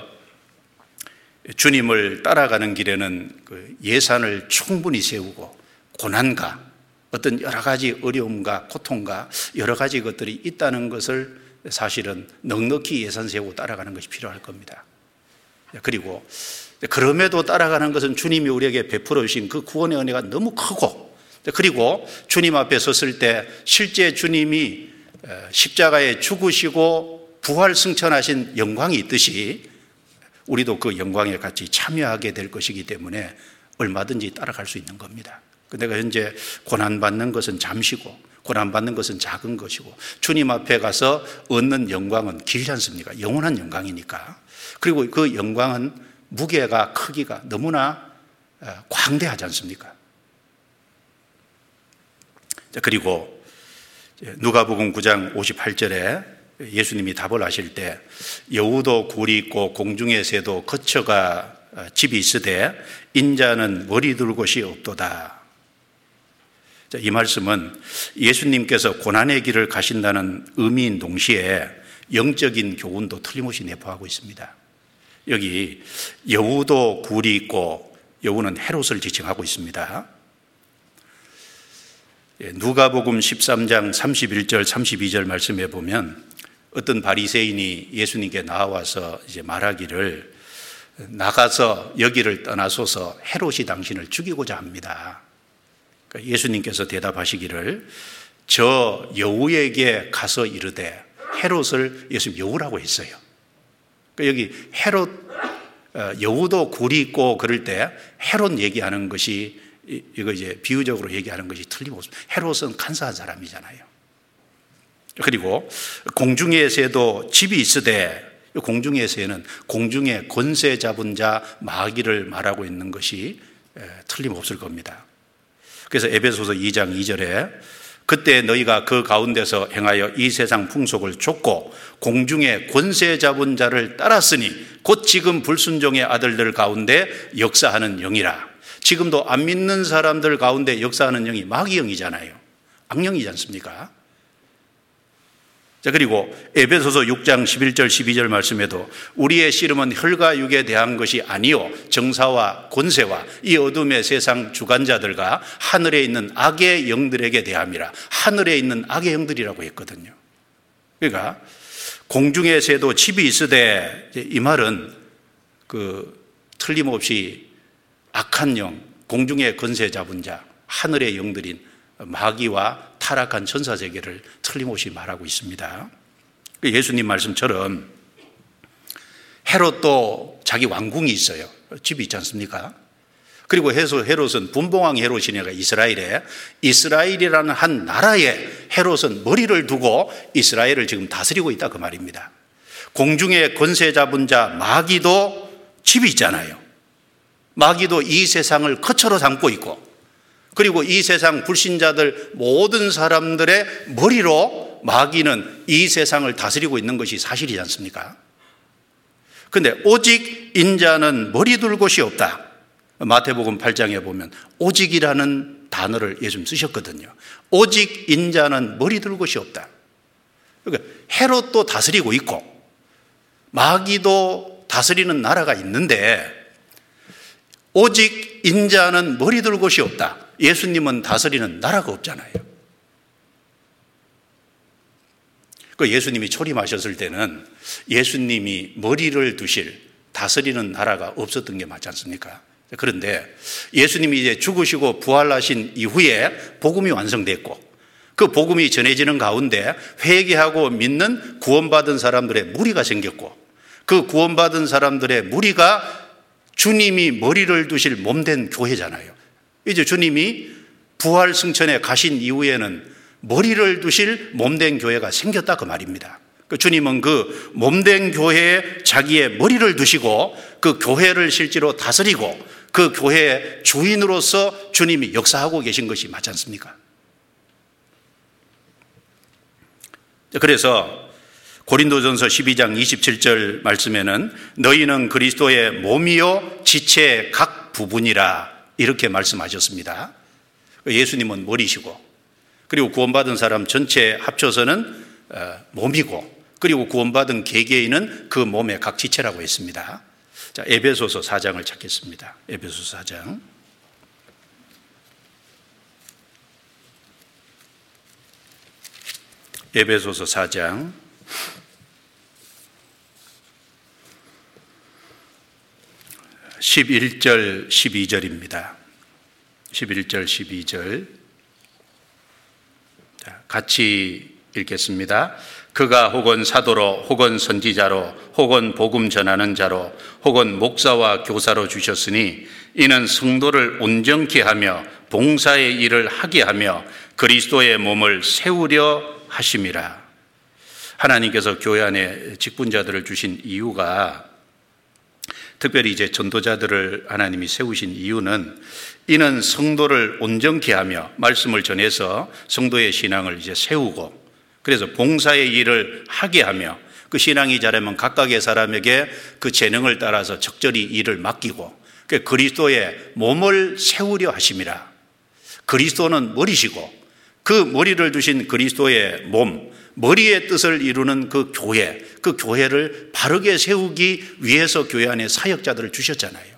주님을 따라가는 길에는 그 예산을 충분히 세우고 고난과 어떤 여러 가지 어려움과 고통과 여러 가지 것들이 있다는 것을 사실은 넉넉히 예산 세우고 따라가는 것이 필요할 겁니다. 그리고 그럼에도 따라가는 것은 주님이 우리에게 베풀어 주신 그 구원의 은혜가 너무 크고, 그리고 주님 앞에 섰을 때 실제 주님이 십자가에 죽으시고 부활 승천하신 영광이 있듯이 우리도 그 영광에 같이 참여하게 될 것이기 때문에 얼마든지 따라갈 수 있는 겁니다. 내가 현재 고난받는 것은 잠시고 고난받는 것은 작은 것이고 주님 앞에 가서 얻는 영광은 길지 않습니까? 영원한 영광이니까. 그리고 그 영광은 무게가 크기가 너무나 광대하지 않습니까? 그리고 누가복음 9장 58절에 예수님이 답을 하실 때 여우도 굴이 있고 공중의 새도 거처가 집이 있으되 인자는 머리 둘 곳이 없도다. 이 말씀은 예수님께서 고난의 길을 가신다는 의미인 동시에 영적인 교훈도 틀림없이 내포하고 있습니다. 여기 여우도 굴이 있고 여우는 헤롯을 지칭하고 있습니다. 누가복음 13장 31절 32절 말씀에 보면 어떤 바리새인이 예수님께 나와서 이제 말하기를 나가서 여기를 떠나소서 헤롯이 당신을 죽이고자 합니다. 그러니까 예수님께서 대답하시기를 저 여우에게 가서 이르되 헤롯을 예수님 여우라고 했어요. 그러니까 여기 헤롯 여우도 굴이 있고 그럴 때 헤롯 얘기하는 것이 이거 이제 비유적으로 얘기하는 것이 틀림없습니다. 헤롯은 간사한 사람이잖아요. 그리고 공중의 새도 집이 있으되 공중의 새는 공중의 권세 잡은 자 마귀를 말하고 있는 것이 틀림없을 겁니다. 그래서 에베소서 2장 2절에 그때 너희가 그 가운데서 행하여 이 세상 풍속을 좇고 공중의 권세 잡은 자를 따랐으니 곧 지금 불순종의 아들들 가운데 역사하는 영이라. 지금도 안 믿는 사람들 가운데 역사하는 영이 마귀 영이잖아요. 악령이지 않습니까? 자, 그리고 에베소서 6장 11절 12절 말씀에도 우리의 씨름은 혈과 육에 대한 것이 아니요 정사와 권세와 이 어둠의 세상 주관자들과 하늘에 있는 악의 영들에게 대함이라. 하늘에 있는 악의 영들이라고 했거든요. 그러니까 공중의 새도 집이 있으되, 이 말은 틀림없이 악한 영, 공중의 권세 잡은 자, 하늘의 영들인 마귀와 타락한 천사세계를 틀림없이 말하고 있습니다. 예수님 말씀처럼 헤롯도 자기 왕궁이 있어요. 집이 있지 않습니까? 그리고 헤롯은 분봉왕 헤롯이니까 이스라엘이라는 한 나라에 헤롯은 머리를 두고 이스라엘을 지금 다스리고 있다 그 말입니다. 공중의 권세 잡은 자 마귀도 집이 있잖아요. 마귀도 이 세상을 거처로 삼고 있고, 그리고 이 세상 불신자들 모든 사람들의 머리로 마귀는 이 세상을 다스리고 있는 것이 사실이지 않습니까? 그런데 오직 인자는 머리 둘 곳이 없다. 마태복음 8장에 보면 오직이라는 단어를 예수님 쓰셨거든요. 오직 인자는 머리 둘 곳이 없다. 그러니까 헤롯도 다스리고 있고 마귀도 다스리는 나라가 있는데 오직 인자는 머리 둘 곳이 없다. 예수님은 다스리는 나라가 없잖아요. 그 예수님이 초림하셨을 때는 예수님이 머리를 두실 다스리는 나라가 없었던 게 맞지 않습니까? 그런데 예수님이 이제 죽으시고 부활하신 이후에 복음이 완성됐고 그 복음이 전해지는 가운데 회개하고 믿는 구원받은 사람들의 무리가 생겼고 그 구원받은 사람들의 무리가 주님이 머리를 두실 몸된 교회잖아요. 이제 주님이 부활 승천에 가신 이후에는 머리를 두실 몸된 교회가 생겼다 그 말입니다. 주님은 그 몸된 교회에 자기의 머리를 두시고 그 교회를 실제로 다스리고 그 교회의 주인으로서 주님이 역사하고 계신 것이 맞지 않습니까? 그래서 고린도전서 12장 27절 말씀에는 너희는 그리스도의 몸이요 지체의 각 부분이라 이렇게 말씀하셨습니다. 예수님은 머리시고 그리고 구원받은 사람 전체 합쳐서는 몸이고 그리고 구원받은 개개인은 그 몸의 각 지체라고 했습니다. 자, 에베소서 4장을 찾겠습니다. 에베소서 4장. 에베소서 4장 11절 12절입니다. 11절 12절 같이 읽겠습니다. 그가 혹은 사도로 혹은 선지자로 혹은 복음 전하는 자로 혹은 목사와 교사로 주셨으니 이는 성도를 온전케 하며 봉사의 일을 하게 하며 그리스도의 몸을 세우려 하심이라. 하나님께서 교회 안에 직분자들을 주신 이유가 특별히 이제 전도자들을 하나님이 세우신 이유는 이는 성도를 온전케 하며 말씀을 전해서 성도의 신앙을 이제 세우고 그래서 봉사의 일을 하게 하며 그 신앙이 자라면 각각의 사람에게 그 재능을 따라서 적절히 일을 맡기고 그리스도의 몸을 세우려 하심이라. 그리스도는 머리시고 그 머리를 두신 그리스도의 몸, 머리의 뜻을 이루는 그 교회를 바르게 세우기 위해서 교회 안에 사역자들을 주셨잖아요.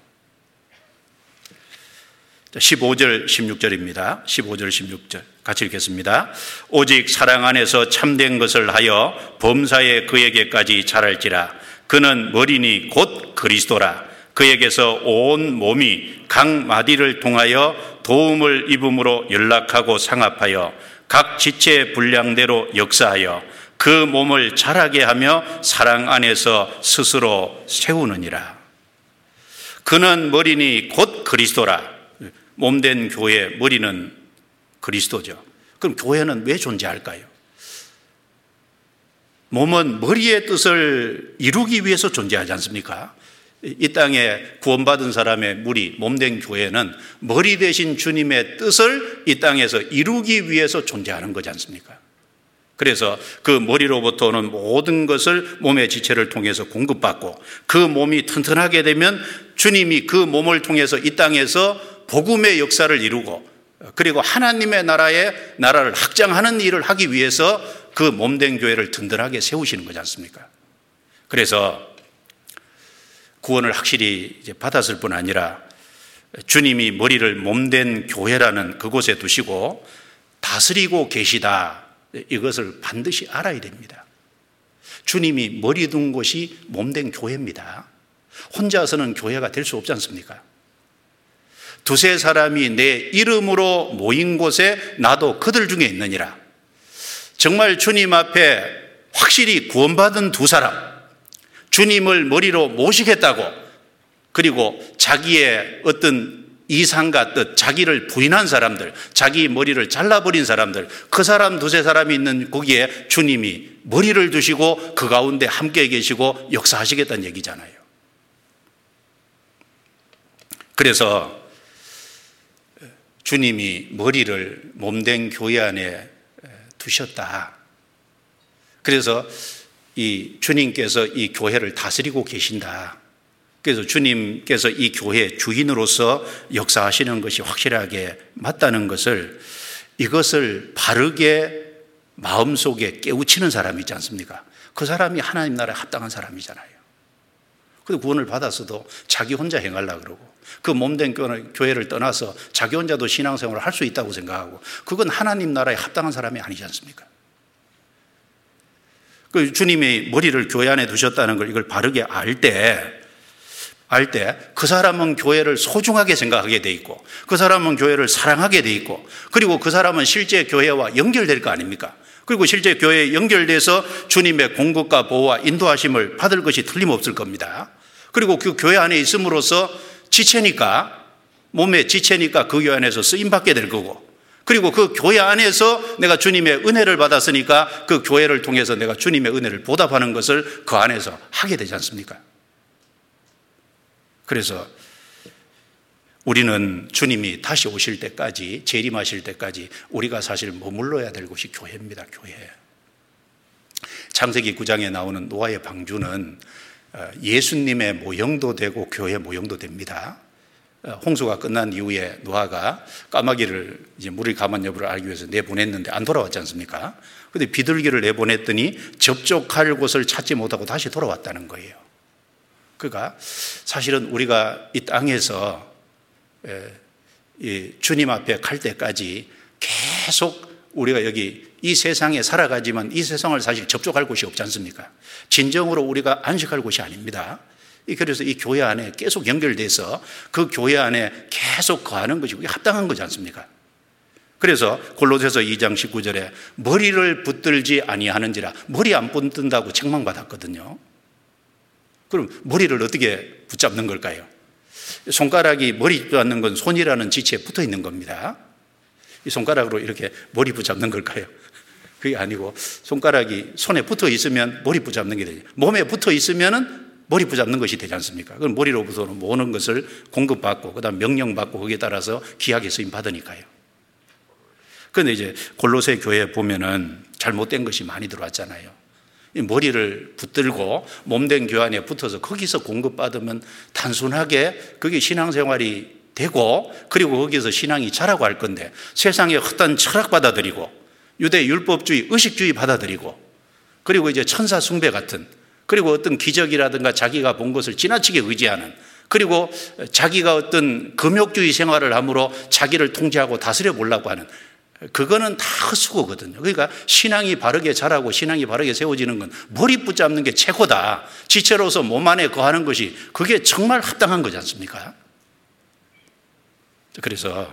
15절 16절입니다. 15절 16절 같이 읽겠습니다. 오직 사랑 안에서 참된 것을 하여 범사에 그에게까지 자랄지라. 그는 머리니 곧 그리스도라. 그에게서 온 몸이 각 마디를 통하여 도움을 입음으로 연락하고 상합하여 각 지체의 분량대로 역사하여 그 몸을 자라게 하며 사랑 안에서 스스로 세우느니라. 그는 머리니 곧 그리스도라. 몸된 교회의 머리는 그리스도죠. 그럼 교회는 왜 존재할까요? 몸은 머리의 뜻을 이루기 위해서 존재하지 않습니까? 이 땅에 구원받은 사람의 무리, 몸된 교회는 머리 대신 주님의 뜻을 이 땅에서 이루기 위해서 존재하는 거지 않습니까? 그래서 그 머리로부터 오는 모든 것을 몸의 지체를 통해서 공급받고 그 몸이 튼튼하게 되면 주님이 그 몸을 통해서 이 땅에서 복음의 역사를 이루고 그리고 하나님의 나라를 확장하는 일을 하기 위해서 그 몸된 교회를 든든하게 세우시는 거지 않습니까? 그래서 구원을 확실히 이제 받았을 뿐 아니라 주님이 머리를 몸된 교회라는 그곳에 두시고 다스리고 계시다. 이것을 반드시 알아야 됩니다. 주님이 머리 둔 곳이 몸된 교회입니다. 혼자서는 교회가 될 수 없지 않습니까? 두세 사람이 내 이름으로 모인 곳에 나도 그들 중에 있느니라. 정말 주님 앞에 확실히 구원받은 두 사람, 주님을 머리로 모시겠다고, 그리고 자기의 어떤 이상과 뜻, 자기를 부인한 사람들, 자기 머리를 잘라버린 사람들, 그 사람 두세 사람이 있는 거기에 주님이 머리를 두시고 그 가운데 함께 계시고 역사하시겠다는 얘기잖아요. 그래서 주님이 머리를 몸된 교회 안에 두셨다. 그래서 이 주님께서 이 교회를 다스리고 계신다. 그래서 주님께서 이 교회의 주인으로서 역사하시는 것이 확실하게 맞다는 것을, 이것을 바르게 마음속에 깨우치는 사람이 있지 않습니까? 그 사람이 하나님 나라에 합당한 사람이잖아요. 그래서 구원을 받았어도 자기 혼자 행하려고 그러고 그 몸된 교회를 떠나서 자기 혼자도 신앙생활을 할 수 있다고 생각하고, 그건 하나님 나라에 합당한 사람이 아니지 않습니까? 그 주님이 머리를 교회 안에 두셨다는 걸 이걸 바르게 알 때 그 사람은 교회를 소중하게 생각하게 돼 있고 그 사람은 교회를 사랑하게 돼 있고 그리고 그 사람은 실제 교회와 연결될 거 아닙니까? 그리고 실제 교회에 연결돼서 주님의 공급과 보호와 인도하심을 받을 것이 틀림없을 겁니다. 그리고 그 교회 안에 있음으로써 몸의 지체니까 그 교회 안에서 쓰임받게 될 거고, 그리고 그 교회 안에서 내가 주님의 은혜를 받았으니까 그 교회를 통해서 내가 주님의 은혜를 보답하는 것을 그 안에서 하게 되지 않습니까? 그래서 우리는 주님이 다시 오실 때까지, 재림하실 때까지 우리가 사실 머물러야 될 곳이 교회입니다. 교회. 창세기 9장에 나오는 노아의 방주는 예수님의 모형도 되고 교회의 모형도 됩니다. 홍수가 끝난 이후에 노아가 까마귀를 이제 물이 감한 여부를 알기 위해서 내보냈는데 안 돌아왔지 않습니까? 그런데 비둘기를 내보냈더니 접촉할 곳을 찾지 못하고 다시 돌아왔다는 거예요. 그러니까 사실은 우리가 이 땅에서 주님 앞에 갈 때까지 계속 우리가 여기 이 세상에 살아가지만 이 세상을 사실 접촉할 곳이 없지 않습니까? 진정으로 우리가 안식할 곳이 아닙니다. 그래서 이 교회 안에 계속 연결돼서 그 교회 안에 계속 거하는 것이 합당한 거지 않습니까? 그래서 골로새서 2장 19절에 머리를 붙들지 아니하는지라, 머리 안 붙든다고 책망받았거든요. 그럼 머리를 어떻게 붙잡는 걸까요? 손가락이 머리 붙잡는 건 손이라는 지체에 붙어 있는 겁니다. 이 손가락으로 이렇게 머리 붙잡는 걸까요? 그게 아니고 손가락이 손에 붙어 있으면 머리 붙잡는 게 되죠. 몸에 붙어 있으면은 머리 붙잡는 것이 되지 않습니까? 그럼 머리로부터는 모든 것을 공급받고 그다음 명령받고 거기에 따라서 귀하게 쓰임 받으니까요. 그런데 이제 골로새 교회에 보면은 잘못된 것이 많이 들어왔잖아요. 이 머리를 붙들고 몸된 교회 안에 붙어서 거기서 공급받으면 단순하게 그게 신앙생활이 되고 그리고 거기서 신앙이 자라고 할 건데, 세상에 헛된 철학 받아들이고 유대 율법주의, 의식주의 받아들이고 그리고 이제 천사 숭배 같은, 그리고 어떤 기적이라든가 자기가 본 것을 지나치게 의지하는, 그리고 자기가 어떤 금욕주의 생활을 함으로 자기를 통제하고 다스려 보려고 하는, 그거는 다 헛수고거든요. 그러니까 신앙이 바르게 자라고 신앙이 바르게 세워지는 건 머리 붙잡는 게 최고다. 지체로서 몸 안에 거하는 것이 그게 정말 합당한 거지 않습니까? 그래서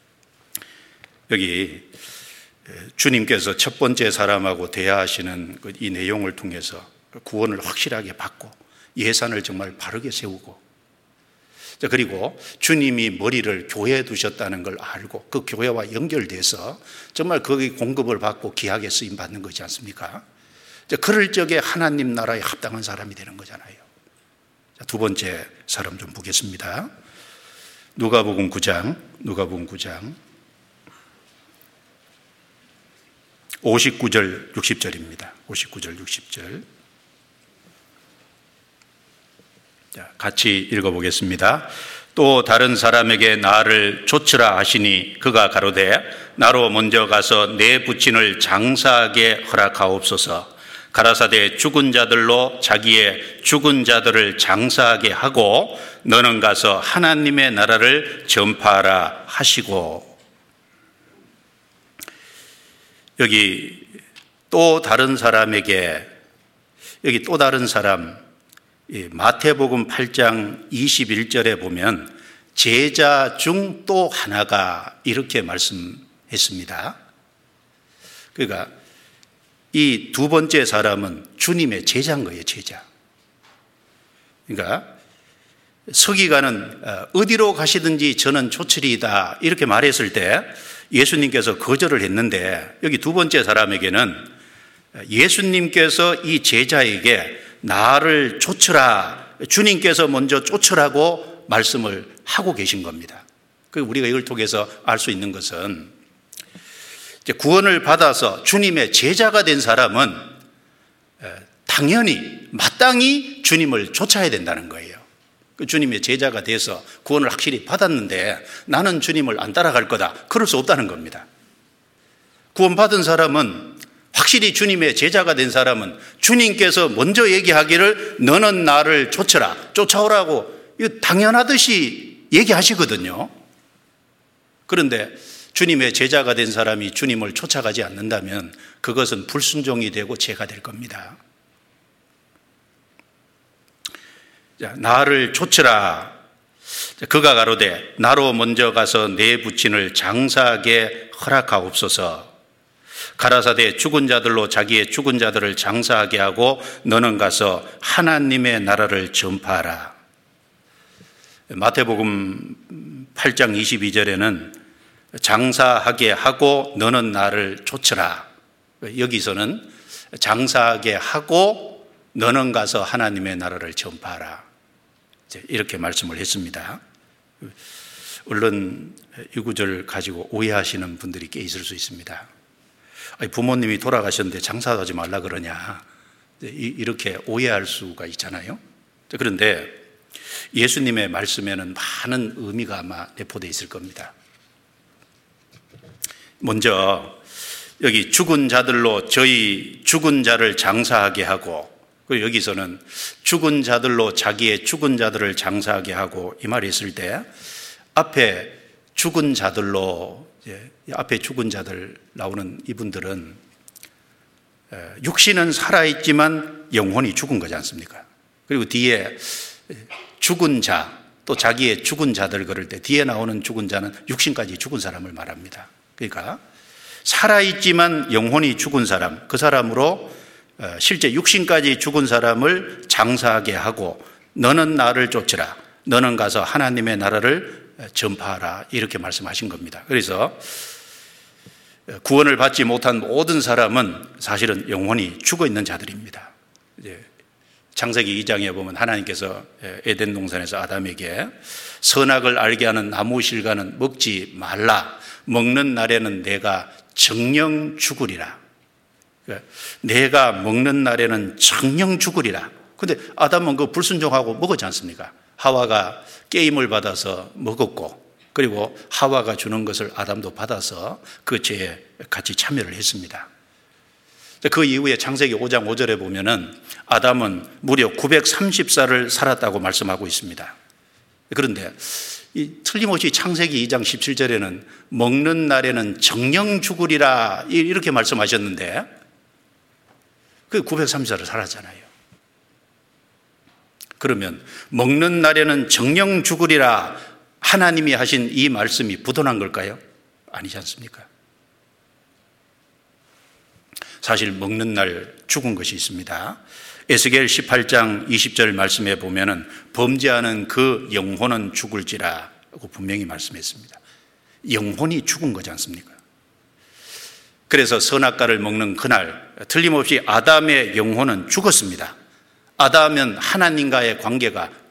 여기 주님께서 첫 번째 사람하고 대화하시는 이 내용을 통해서 구원을 확실하게 받고 예산을 정말 바르게 세우고, 그리고 주님이 머리를 교회에 두셨다는 걸 알고 그 교회와 연결돼서 정말 거기 공급을 받고 귀하게 쓰임받는 거지 않습니까? 그럴 적에 하나님 나라에 합당한 사람이 되는 거잖아요. 두 번째 사람 좀 보겠습니다. 누가복음 9장 59절 60절입니다. 59절 60절. 자, 같이 읽어보겠습니다. 또 다른 사람에게 나를 좇으라 하시니 그가 가로되 나로 먼저 가서 내 부친을 장사하게 허락하옵소서. 가라사대 죽은 자들로 자기의 죽은 자들을 장사하게 하고 너는 가서 하나님의 나라를 전파하라 하시고. 여기 또 다른 사람에게, 여기 또 다른 사람, 마태복음 8장 21절에 보면 제자 중 또 하나가 이렇게 말씀했습니다. 그러니까 이 두 번째 사람은 주님의 제자인 거예요, 제자. 그러니까 서기관은 어디로 가시든지 저는 좇으리이다 이렇게 말했을 때 예수님께서 거절을 했는데, 여기 두 번째 사람에게는 예수님께서 이 제자에게 나를 좇으라, 주님께서 먼저 쫓으라고 말씀을 하고 계신 겁니다. 우리가 이걸 통해서 알 수 있는 것은 구원을 받아서 주님의 제자가 된 사람은 당연히 마땅히 주님을 쫓아야 된다는 거예요. 주님의 제자가 돼서 구원을 확실히 받았는데 나는 주님을 안 따라갈 거다, 그럴 수 없다는 겁니다. 구원받은 사람은, 확실히 주님의 제자가 된 사람은 주님께서 먼저 얘기하기를 너는 나를 쫓으라, 쫓아오라고 이거 당연하듯이 얘기하시거든요. 그런데 주님의 제자가 된 사람이 주님을 쫓아가지 않는다면 그것은 불순종이 되고 죄가 될 겁니다. 자, 나를 쫓으라. 그가 가로되 나로 먼저 가서 내 부친을 장사하게 허락하옵소서. 가라사대 죽은 자들로 자기의 죽은 자들을 장사하게 하고 너는 가서 하나님의 나라를 전파하라. 마태복음 8장 22절에는 장사하게 하고 너는 나를 쫓으라. 여기서는 장사하게 하고 너는 가서 하나님의 나라를 전파하라, 이렇게 말씀을 했습니다. 물론 이 구절 가지고 오해하시는 분들이 꽤 있을 수 있습니다. 부모님이 돌아가셨는데 장사도 하지 말라 그러냐, 이렇게 오해할 수가 있잖아요. 그런데 예수님의 말씀에는 많은 의미가 아마 내포되어 있을 겁니다. 먼저 여기 죽은 자들로 저희 죽은 자를 장사하게 하고, 그리고 여기서는 죽은 자들로 자기의 죽은 자들을 장사하게 하고, 이 말이 있을 때 앞에 죽은 자들로, 앞에 죽은 자들 나오는 이분들은 육신은 살아있지만 영혼이 죽은 거지 않습니까? 그리고 뒤에 죽은 자, 또 자기의 죽은 자들 그럴 때 뒤에 나오는 죽은 자는 육신까지 죽은 사람을 말합니다. 그러니까 살아있지만 영혼이 죽은 사람, 그 사람으로 실제 육신까지 죽은 사람을 장사하게 하고 너는 나를 쫓으라, 너는 가서 하나님의 나라를 전파하라, 이렇게 말씀하신 겁니다. 그래서 구원을 받지 못한 모든 사람은 사실은 영혼이 죽어 있는 자들입니다. 창세기 2장에 보면 하나님께서 에덴 동산에서 아담에게 선악을 알게 하는 나무 실과는 먹지 말라, 먹는 날에는 내가 정령 죽으리라. 내가 먹는 날에는 정령 죽으리라. 근데 아담은 그 불순종하고 먹었지 않습니까? 하와가 게임을 받아서 먹었고, 그리고 하와가 주는 것을 아담도 받아서 그 죄에 같이 참여를 했습니다. 그 이후에 창세기 5장 5절에 보면은 아담은 무려 930살을 살았다고 말씀하고 있습니다. 그런데 틀림없이 창세기 2장 17절에는 먹는 날에는 정령 죽으리라 이렇게 말씀하셨는데 그 930살을 살았잖아요. 그러면 먹는 날에는 정령 죽으리라 하나님이 하신 이 말씀이 부도난 걸까요? 아니지 않습니까? 사실 먹는 날 죽은 것이 있습니다. 에스겔 18장 20절 말씀에 보면은 범죄하는 그 영혼은 죽을지라고 분명히 말씀했습니다. 영혼이 죽은 거지 않습니까? 그래서 선악과를 먹는 그날 틀림없이 아담의 영혼은 죽었습니다. 아담은 하나님과의 관계가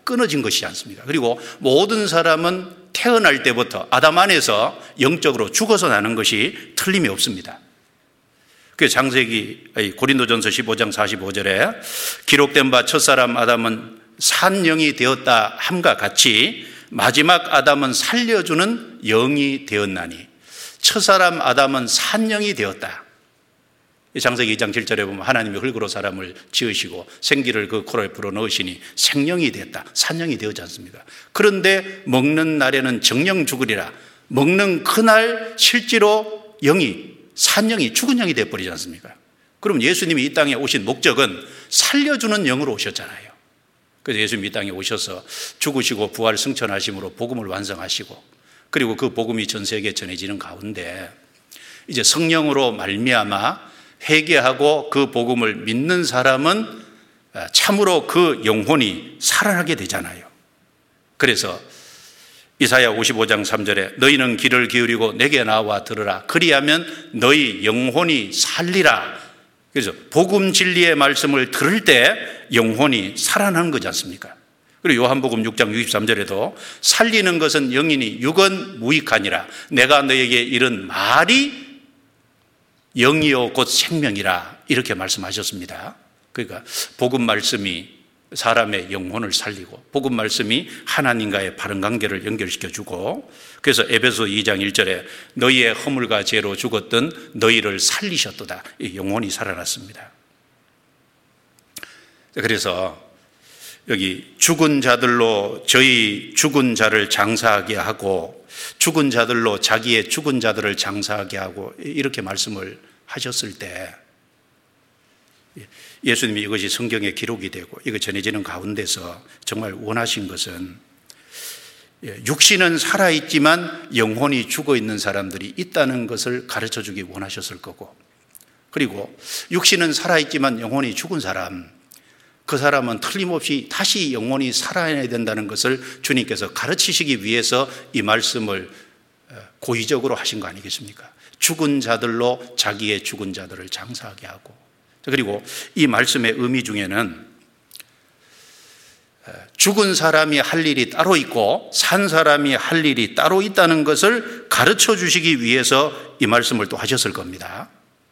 끊어진 것이지 않습니까? 그리고 모든 사람은 태어날 때부터 아담 안에서 영적으로 죽어서 나는 것이 틀림이 없습니다. 그 고린도전서 15장 45절에 기록된 바 첫사람 아담은 산 영이 되었다 함과 같이 마지막 아담은 살려주는 영이 되었나니 첫사람 아담은 산 영이 되었다. 창세기 2장 7절에 보면 하나님이 흙으로 사람을 지으시고 생기를 그 코를 불어넣으시니 생령이 되었다. 산령이 되었지 않습니까? 그런데 먹는 날에는 정령 죽으리라. 먹는 그날 실제로 산령이 죽은 영이 되어버리지 않습니까? 그럼 예수님이 이 땅에 오신 목적은 살려주는 영으로 오셨잖아요. 그래서 예수님이 이 땅에 오셔서 죽으시고 부활 승천하심으로 복음을 완성하시고 그리고 그 복음이 전 세계에 전해지는 가운데 이제 성령으로 말미암아 회개하고 그 복음을 믿는 사람은 참으로 그 영혼이 살아나게 되잖아요. 그래서 이사야 55장 3절에 너희는 귀를 기울이고 내게 나와 들으라. 그리하면 너희 영혼이 살리라. 그래서 복음 진리의 말씀을 들을 때 영혼이 살아나는 거지 않습니까? 그리고 요한복음 6장 63절에도 살리는 것은 영이니 육은 무익하니라. 내가 너에게 이른 말이 영이요 곧 생명이라 이렇게 말씀하셨습니다. 그러니까 복음 말씀이 사람의 영혼을 살리고 복음 말씀이 하나님과의 바른 관계를 연결시켜주고 그래서 에베소 2장 1절에 너희의 허물과 죄로 죽었던 너희를 살리셨도다. 영혼이 살아났습니다. 그래서 여기 죽은 자들로 저희 죽은 자를 장사하게 하고 죽은 자들로 자기의 죽은 자들을 장사하게 하고 이렇게 말씀을 하셨을 때 예수님이 이것이 성경에 기록이 되고 이거 전해지는 가운데서 정말 원하신 것은 육신은 살아있지만 영혼이 죽어있는 사람들이 있다는 것을 가르쳐주기 원하셨을 거고 그리고 육신은 살아있지만 영혼이 죽은 사람 그 사람은 틀림없이 다시 영혼이 살아나야 된다는 것을 주님께서 가르치시기 위해서 이 말씀을 고의적으로 하신 거 아니겠습니까? 죽은 자들로 자기의 죽은 자들을 장사하게 하고 그리고 이 말씀의 의미 중에는 죽은 사람이 할 일이 따로 있고 산 사람이 할 일이 따로 있다는 것을 가르쳐 주시기 위해서 이 말씀을 또 하셨을 겁니다.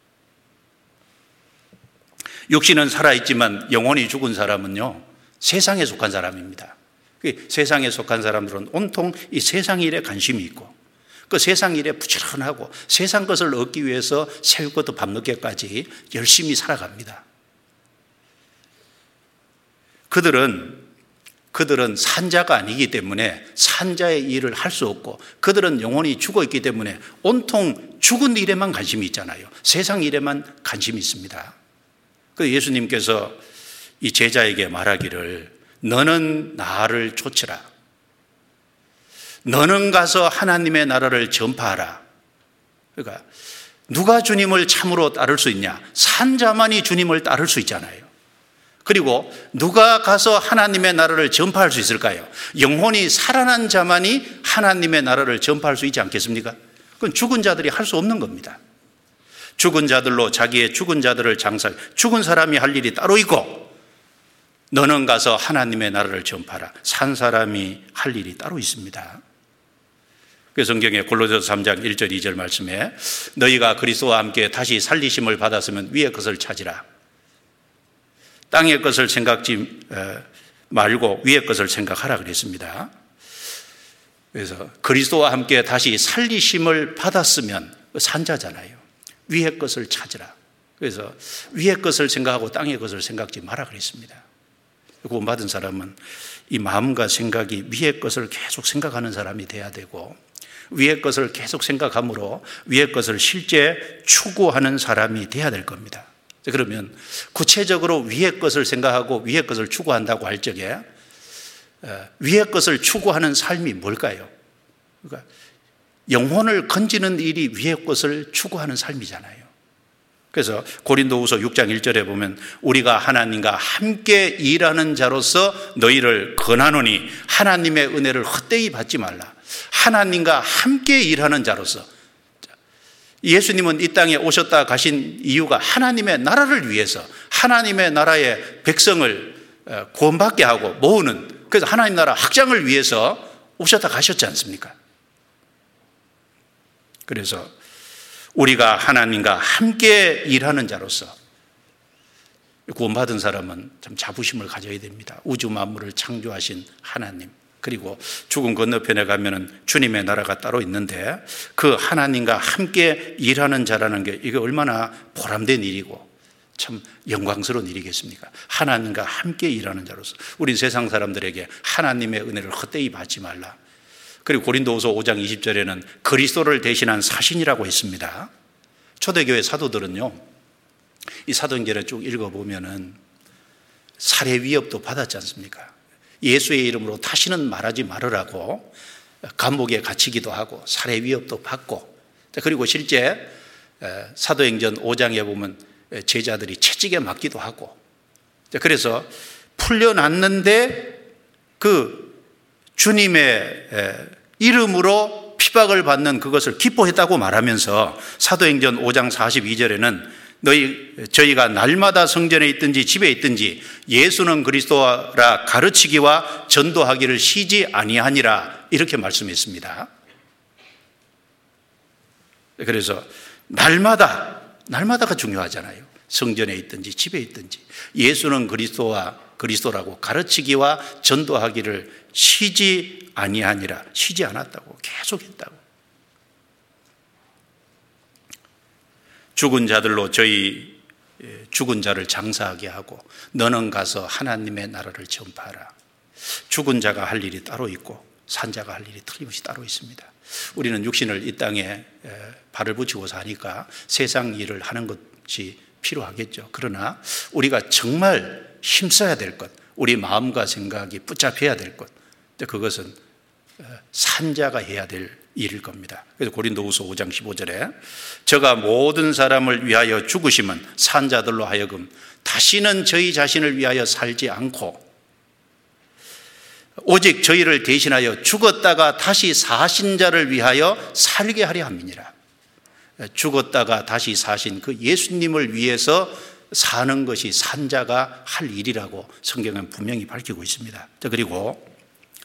육신은 살아있지만 영혼이 죽은 사람은요 세상에 속한 사람입니다. 세상에 속한 사람들은 온통 이 세상 일에 관심이 있고 그 세상 일에 부지런하고 세상 것을 얻기 위해서 새벽부터 밤늦게까지 열심히 살아갑니다. 그들은 산자가 아니기 때문에 산자의 일을 할 수 없고 그들은 영혼이 죽어 있기 때문에 온통 죽은 일에만 관심이 있잖아요. 세상 일에만 관심이 있습니다. 그래서 예수님께서 이 제자에게 말하기를 너는 나를 좇으라. 너는 가서 하나님의 나라를 전파하라. 그러니까 누가 주님을 참으로 따를 수 있냐? 산자만이 주님을 따를 수 있잖아요. 그리고 누가 가서 하나님의 나라를 전파할 수 있을까요? 영혼이 살아난 자만이 하나님의 나라를 전파할 수 있지 않겠습니까? 그건 죽은 자들이 할 수 없는 겁니다. 죽은 자들로 자기의 죽은 자들을 장사해 죽은 사람이 할 일이 따로 있고 너는 가서 하나님의 나라를 전파하라. 산 사람이 할 일이 따로 있습니다. 그래서 성경에 골로새서 3장 1절 2절 말씀에 너희가 그리스도와 함께 다시 살리심을 받았으면 위의 것을 찾으라. 땅의 것을 생각지 말고 위의 것을 생각하라 그랬습니다. 그래서 그리스도와 함께 다시 살리심을 받았으면 산자잖아요. 위의 것을 찾으라. 그래서 위의 것을 생각하고 땅의 것을 생각지 마라 그랬습니다. 구원받은 사람은 이 마음과 생각이 위의 것을 계속 생각하는 사람이 돼야 되고 위의 것을 계속 생각함으로 위의 것을 실제 추구하는 사람이 돼야 될 겁니다. 그러면 구체적으로 위의 것을 생각하고 위의 것을 추구한다고 할 적에 위의 것을 추구하는 삶이 뭘까요? 그러니까 영혼을 건지는 일이 위의 것을 추구하는 삶이잖아요. 그래서 고린도후서 6장 1절에 보면 우리가 하나님과 함께 일하는 자로서 너희를 권하노니 하나님의 은혜를 헛되이 받지 말라. 하나님과 함께 일하는 자로서 예수님은 이 땅에 오셨다 가신 이유가 하나님의 나라를 위해서 하나님의 나라의 백성을 구원받게 하고 모으는 그래서 하나님 나라 확장을 위해서 오셨다 가셨지 않습니까? 그래서 우리가 하나님과 함께 일하는 자로서 구원받은 사람은 참 자부심을 가져야 됩니다. 우주 만물을 창조하신 하나님, 그리고 죽음 건너편에 가면은 주님의 나라가 따로 있는데 그 하나님과 함께 일하는 자라는 게 이게 얼마나 보람된 일이고 참 영광스러운 일이겠습니까? 하나님과 함께 일하는 자로서 우린 세상 사람들에게 하나님의 은혜를 헛되이 받지 말라. 그리고 고린도후서 5장 20절에는 그리스도를 대신한 사신이라고 했습니다. 초대교회 사도들은요, 이 사도행전에 쭉 읽어보면은 살해 위협도 받았지 않습니까? 예수의 이름으로 다시는 말하지 말으라고 감옥에 갇히기도 하고 살해 위협도 받고, 그리고 실제 사도행전 5장에 보면 제자들이 채찍에 맞기도 하고, 그래서 풀려났는데 그 주님의 이름으로 핍박을 받는 그것을 기뻐했다고 말하면서 사도행전 5장 42절에는 저희가 날마다 성전에 있든지 집에 있든지 예수는 그리스도라 가르치기와 전도하기를 쉬지 아니하니라, 이렇게 말씀했습니다. 그래서 날마다가 중요하잖아요. 성전에 있든지 집에 있든지 예수는 그리스도라고 가르치기와 전도하기를 쉬지 아니하니라, 쉬지 않았다고, 계속했다고. 죽은 자들로 저희 죽은 자를 장사하게 하고 너는 가서 하나님의 나라를 전파하라. 죽은 자가 할 일이 따로 있고 산자가 할 일이 틀림없이 따로 있습니다. 우리는 육신을 이 땅에 발을 붙이고 사니까 세상 일을 하는 것이 필요하겠죠. 그러나 우리가 정말 힘써야 될 것, 우리 마음과 생각이 붙잡혀야 될 것, 그것은 산자가 해야 될 일일 겁니다. 그래서 고린도후서 5장 15절에 저가 모든 사람을 위하여 죽으심은 산자들로 하여금 다시는 저희 자신을 위하여 살지 않고 오직 저희를 대신하여 죽었다가 다시 사신 자를 위하여 살게 하려 함이니라. 죽었다가 다시 사신 그 예수님을 위해서 사는 것이 산자가 할 일이라고 성경은 분명히 밝히고 있습니다. 그리고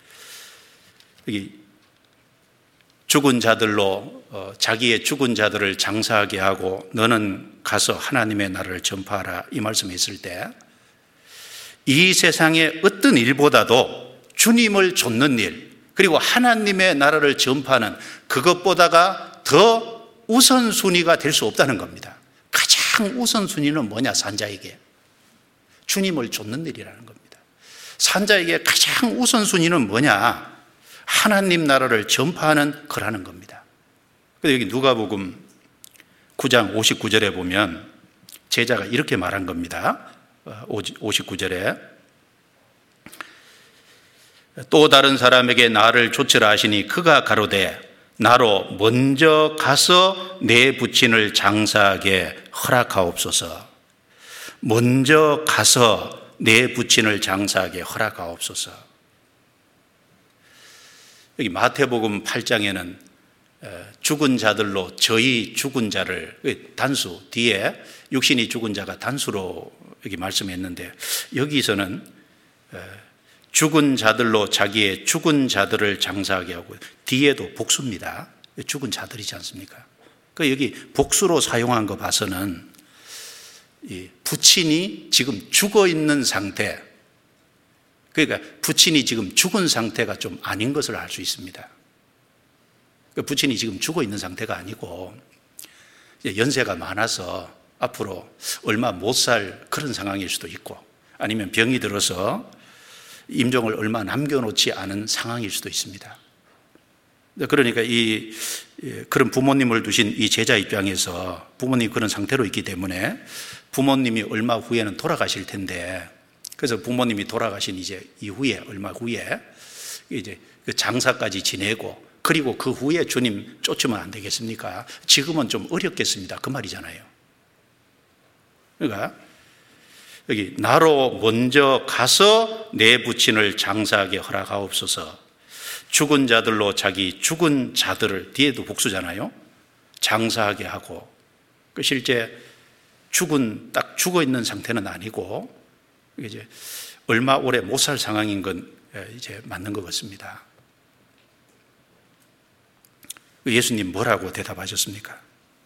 여기 죽은 자들로 자기의 죽은 자들을 장사하게 하고 너는 가서 하나님의 나라를 전파하라, 이 말씀을 했을 때 이 세상의 어떤 일보다도 주님을 좇는 일, 그리고 하나님의 나라를 전파하는 그것보다가 더 우선순위가 될 수 없다는 겁니다. 가장 우선순위는 뭐냐? 산자에게 주님을 좇는 일이라는 겁니다. 산자에게 가장 우선순위는 뭐냐? 하나님 나라를 전파하는 거라는 겁니다. 여기 누가복음 9장 59절에 보면 제자가 이렇게 말한 겁니다. 59절에 또 다른 사람에게 나를 좇으라 하시니 그가 가로되 나로 먼저 가서 내 부친을 장사하게 허락하옵소서. 먼저 가서 내 부친을 장사하게 허락하옵소서. 여기 마태복음 8장에는 죽은 자들로 저희 죽은 자를, 단수 뒤에 육신이 죽은 자가 단수로 여기 말씀했는데 여기서는 죽은 자들로 자기의 죽은 자들을 장사하게 하고 뒤에도 복수입니다. 죽은 자들이지 않습니까? 여기 복수로 사용한 거 봐서는 이 부친이 지금 죽어 있는 상태, 그러니까 부친이 지금 죽은 상태가 좀 아닌 것을 알 수 있습니다. 부친이 지금 죽어 있는 상태가 아니고 연세가 많아서 앞으로 얼마 못 살 그런 상황일 수도 있고, 아니면 병이 들어서 임종을 얼마 남겨놓지 않은 상황일 수도 있습니다. 그러니까 그런 부모님을 두신 이 제자 입장에서 부모님이 그런 상태로 있기 때문에 부모님이 얼마 후에는 돌아가실 텐데, 그래서 부모님이 돌아가신 이제 이후에 얼마 후에 이제 그 장사까지 지내고, 그리고 그 후에 주님 쫓으면 안 되겠습니까? 지금은 좀 어렵겠습니다. 그 말이잖아요. 그러니까 여기 나로 먼저 가서 내 부친을 장사하게 허락하옵소서. 죽은 자들로 자기 죽은 자들을, 뒤에도 복수잖아요, 장사하게 하고, 실제 딱 죽어 있는 상태는 아니고 이제 얼마 오래 못 살 상황인 건 이제 맞는 것 같습니다. 예수님 뭐라고 대답하셨습니까?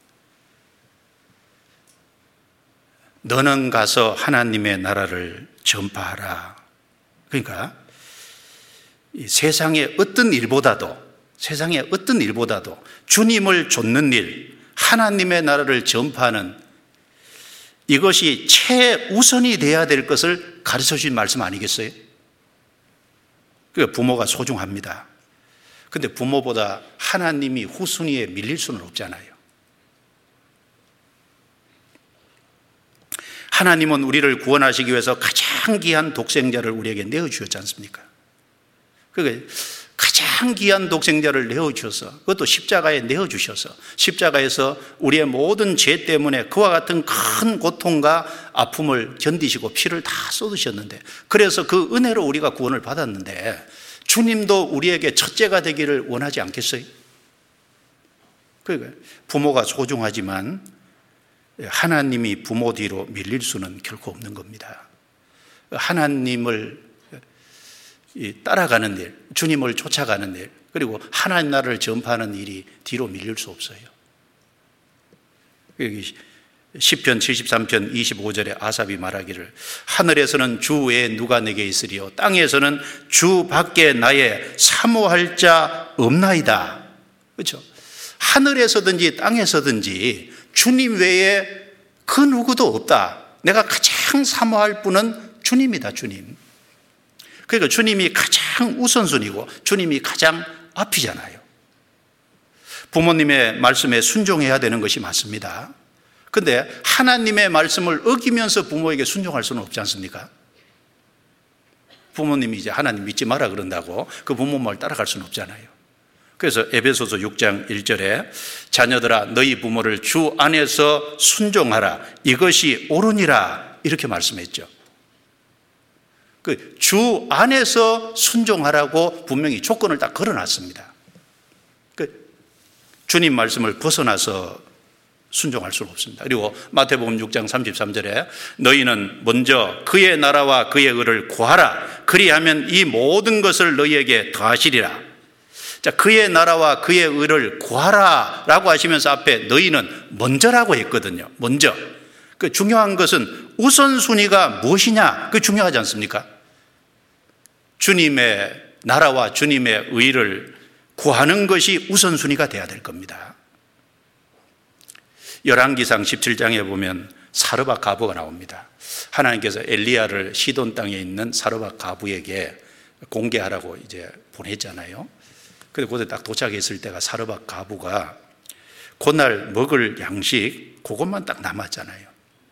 너는 가서 하나님의 나라를 전파하라. 그러니까 이 세상의 어떤 일보다도 주님을 좇는 일, 하나님의 나라를 전파하는 이것이 최우선이 되어야 될 것을 가르쳐 주신 말씀 아니겠어요? 그러니까 부모가 소중합니다. 그런데 부모보다 하나님이 후순위에 밀릴 수는 없잖아요. 하나님은 우리를 구원하시기 위해서 가장 귀한 독생자를 우리에게 내어주셨지 않습니까? 그러니까 가장 귀한 독생자를 내어주셔서, 그것도 십자가에 내어주셔서, 십자가에서 우리의 모든 죄 때문에 그와 같은 큰 고통과 아픔을 견디시고 피를 다 쏟으셨는데, 그래서 그 은혜로 우리가 구원을 받았는데 주님도 우리에게 첫째가 되기를 원하지 않겠어요? 그러니까 부모가 소중하지만 하나님이 부모 뒤로 밀릴 수는 결코 없는 겁니다. 하나님을 따라가는 일, 주님을 쫓아가는 일, 그리고 하나님 나라를 전파하는 일이 뒤로 밀릴 수 없어요. 여기 시편 73편 25절에 아삽이 말하기를 하늘에서는 주 외에 누가 내게 있으리요 땅에서는 주 밖에 나의 사모할 자 없나이다. 그렇죠? 하늘에서든지 땅에서든지 주님 외에 그 누구도 없다. 내가 가장 사모할 분은 주님이다, 주님. 그러니까 주님이 가장 우선순위고 주님이 가장 앞이잖아요. 부모님의 말씀에 순종해야 되는 것이 맞습니다. 그런데 하나님의 말씀을 어기면서 부모에게 순종할 수는 없지 않습니까? 부모님이 이제 하나님 믿지 마라 그런다고 그 부모 말 따라갈 수는 없잖아요. 그래서 에베소서 6장 1절에 자녀들아 너희 부모를 주 안에서 순종하라 이것이 옳으니라 이렇게 말씀했죠. 그 주 안에서 순종하라고 분명히 조건을 딱 걸어놨습니다. 그 주님 말씀을 벗어나서 순종할 수는 없습니다. 그리고 마태복음 6장 33절에 너희는 먼저 그의 나라와 그의 의를 구하라 그리하면 이 모든 것을 너희에게 더하시리라. 자, 그의 나라와 그의 의를 구하라 라고 하시면서 앞에 너희는 먼저라고 했거든요. 먼저. 그 중요한 것은 우선순위가 무엇이냐? 그게 중요하지 않습니까? 주님의 나라와 주님의 의를 구하는 것이 우선순위가 돼야 될 겁니다. 열왕기상 17장에 보면 사르밧 가부가 나옵니다. 하나님께서 엘리야를 시돈 땅에 있는 사르밧 가부에게 공개하라고 이제 보냈잖아요. 그런데 그곳에 딱 도착했을 때가 사르밧 가부가 그날 먹을 양식 그것만 딱 남았잖아요.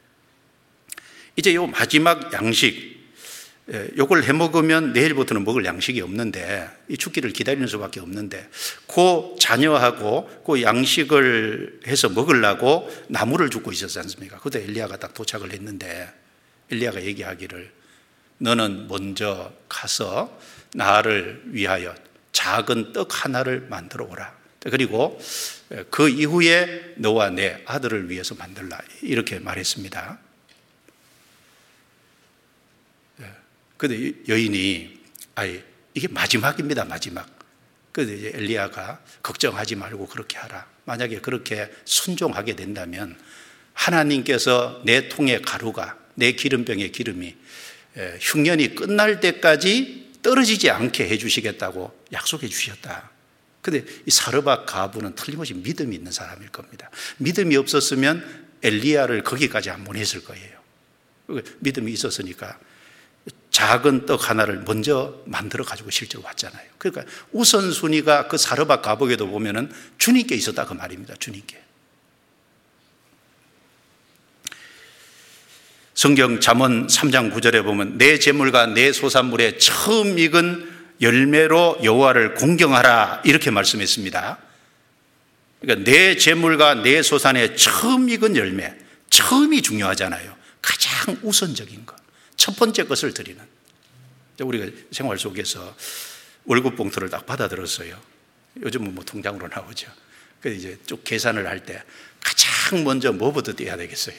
이제 요 마지막 양식 요걸 해 먹으면 내일부터는 먹을 양식이 없는데 이 죽기를 기다리는 수밖에 없는데 그 자녀하고 그 양식을 해서 먹으려고 나무를 줍고 있었지 않습니까? 그때 엘리야가 딱 도착을 했는데 엘리야가 얘기하기를 너는 먼저 가서 나를 위하여 작은 떡 하나를 만들어 오라. 그리고 그 이후에 너와 내 아들을 위해서 만들라. 이렇게 말했습니다. 그런데 여인이 이게 마지막입니다. 마지막. 그런데 이제 엘리야가 걱정하지 말고 그렇게 하라. 만약에 그렇게 순종하게 된다면 하나님께서 내 통의 가루가 내 기름병의 기름이 흉년이 끝날 때까지 떨어지지 않게 해주시겠다고 약속해 주셨다. 그런데 이 사르밧 가부는 틀림없이 믿음이 있는 사람일 겁니다. 믿음이 없었으면 엘리야를 거기까지 안 보냈을 거예요. 믿음이 있었으니까 작은 떡 하나를 먼저 만들어 가지고 실제로 왔잖아요. 그러니까 우선순위가 그 사르밧 가부에도 보면은 주님께 있었다 그 말입니다. 주님께. 성경 잠언 3장 9절에 보면 내 재물과 내 소산물에 처음 익은 열매로 여호와를 공경하라 이렇게 말씀했습니다. 그러니까 내 재물과 내 소산에 처음 익은 열매, 처음이 중요하잖아요. 가장 우선적인 것, 첫 번째 것을 드리는. 우리가 생활 속에서 월급 봉투를 딱 받아들었어요. 요즘은 뭐 통장으로 나오죠. 그래서 이제 쭉 계산을 할 때 가장 먼저 뭐부터 떼야 되겠어요?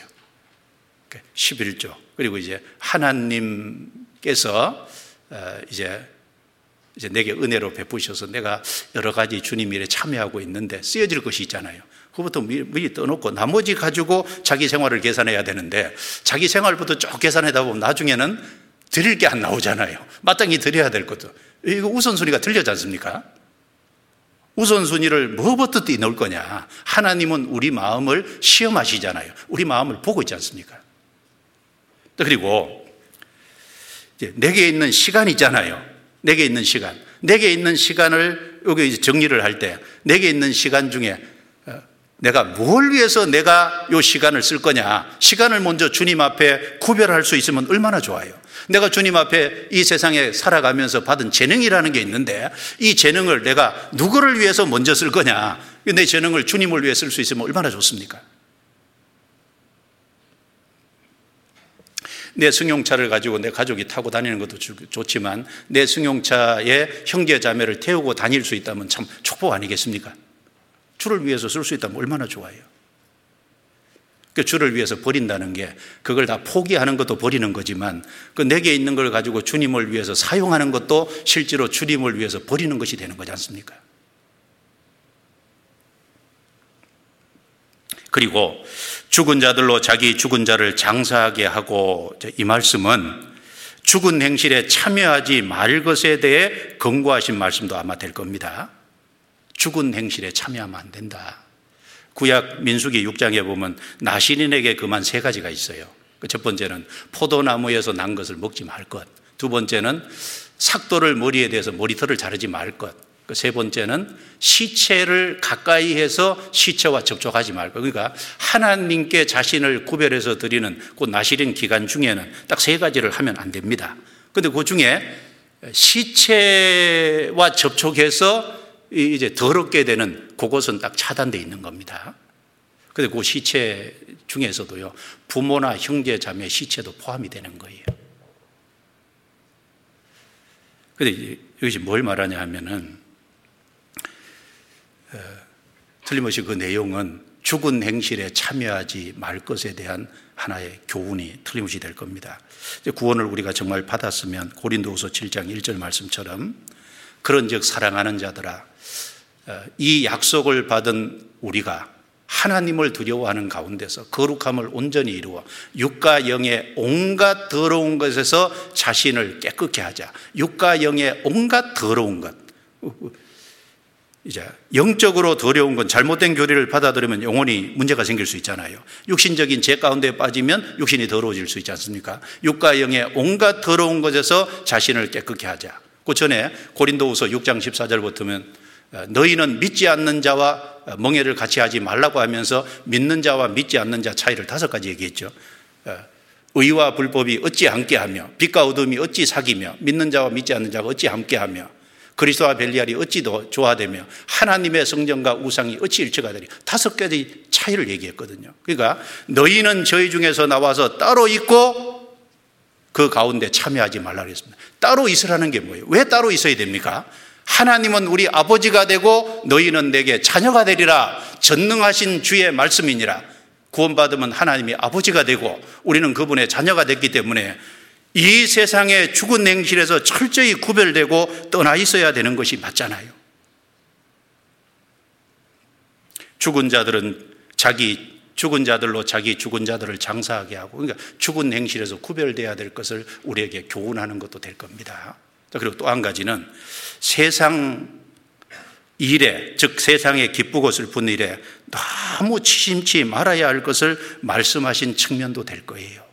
11조. 그리고 이제 하나님께서 이제 이제 내게 은혜로 베푸셔서 내가 여러 가지 주님 일에 참여하고 있는데 쓰여질 것이 있잖아요. 그것부터 미리 떠놓고 나머지 가지고 자기 생활을 계산해야 되는데 자기 생활부터 쭉 계산하다 보면 나중에는 드릴 게 안 나오잖아요. 마땅히 드려야 될 것도. 이거 우선순위가 틀리지 않습니까? 우선순위를 뭐부터 띄놓을 거냐. 하나님은 우리 마음을 시험하시잖아요. 우리 마음을 보고 있지 않습니까? 그리고 이제 내게 있는 시간 있잖아요. 내게 있는 시간. 내게 있는 시간을 여기 이제 정리를 할 때 내게 있는 시간 중에 내가 뭘 위해서 내가 이 시간을 쓸 거냐. 시간을 먼저 주님 앞에 구별할 수 있으면 얼마나 좋아요. 내가 주님 앞에 이 세상에 살아가면서 받은 재능이라는 게 있는데 이 재능을 내가 누구를 위해서 먼저 쓸 거냐. 내 재능을 주님을 위해 쓸 수 있으면 얼마나 좋습니까? 내 승용차를 가지고 내 가족이 타고 다니는 것도 좋지만 내 승용차에 형제 자매를 태우고 다닐 수 있다면 참 축복 아니겠습니까? 주를 위해서 쓸 수 있다면 얼마나 좋아요. 그 주를 위해서 버린다는 게 그걸 다 포기하는 것도 버리는 거지만 그 내게 있는 걸 가지고 주님을 위해서 사용하는 것도 실제로 주님을 위해서 버리는 것이 되는 거지 않습니까? 그리고 죽은 자들로 자기 죽은 자를 장사하게 하고, 이 말씀은 죽은 행실에 참여하지 말 것에 대해 권고하신 말씀도 아마 될 겁니다. 죽은 행실에 참여하면 안 된다. 구약 민수기 6장에 보면 나시린에게 금한 3가지가 있어요. 첫 번째는 포도나무에서 난 것을 먹지 말 것. 두 번째는 삭도를 머리에 대서 머리털을 자르지 말 것. 세 번째는 시체를 가까이 해서 시체와 접촉하지 말 것. 그러니까 하나님께 자신을 구별해서 드리는 그 나시린 기간 중에는 딱 3가지를 하면 안 됩니다. 그런데 그 중에 시체와 접촉해서 이제 더럽게 되는 그것은 딱 차단되어 있는 겁니다. 그런데 그 시체 중에서도요, 부모나 형제 자매 시체도 포함이 되는 거예요. 그런데 여기서 뭘 말하냐 하면은 틀림없이 그 내용은 죽은 행실에 참여하지 말 것에 대한 하나의 교훈이 틀림없이 될 겁니다. 구원을 우리가 정말 받았으면 고린도후서 7장 1절 말씀처럼 그런즉 사랑하는 자들아, 이 약속을 받은 우리가 하나님을 두려워하는 가운데서 거룩함을 온전히 이루어 육과 영의 온갖 더러운 것에서 자신을 깨끗게 하자. 육과 영의 온갖 더러운 것. 이제 영적으로 더러운 건 잘못된 교리를 받아들이면 영혼이 문제가 생길 수 있잖아요. 육신적인 죄 가운데 빠지면 육신이 더러워질 수 있지 않습니까? 육과 영의 온갖 더러운 것에서 자신을 깨끗게 하자. 그 전에 고린도후서 6장 14절부터면 너희는 믿지 않는 자와 멍에를 같이 하지 말라고 하면서 믿는 자와 믿지 않는 자 차이를 5가지 얘기했죠. 의와 불법이 어찌 함께하며 빛과 어둠이 어찌 사귀며 믿는 자와 믿지 않는 자가 어찌 함께하며 그리스도와 벨리알이 어찌 더 조화되며 하나님의 성전과 우상이 어찌 일치가 되리. 5가지 차이를 얘기했거든요. 그러니까 너희는 저희 중에서 나와서 따로 있고 그 가운데 참여하지 말라고 했습니다. 따로 있으라는 게 뭐예요? 왜 따로 있어야 됩니까? 하나님은 우리 아버지가 되고 너희는 내게 자녀가 되리라. 전능하신 주의 말씀이니라. 구원받으면 하나님이 아버지가 되고 우리는 그분의 자녀가 됐기 때문에 이 세상의 죽은 행실에서 철저히 구별되고 떠나 있어야 되는 것이 맞잖아요. 죽은 자들은 죽은 자들로 자기 죽은 자들을 장사하게 하고, 그러니까 죽은 행실에서 구별돼야 될 것을 우리에게 교훈하는 것도 될 겁니다. 그리고 또 한 가지는 세상 일에, 즉 세상의 기쁘고 슬픈 일에 너무 치심치 말아야 할 것을 말씀하신 측면도 될 거예요.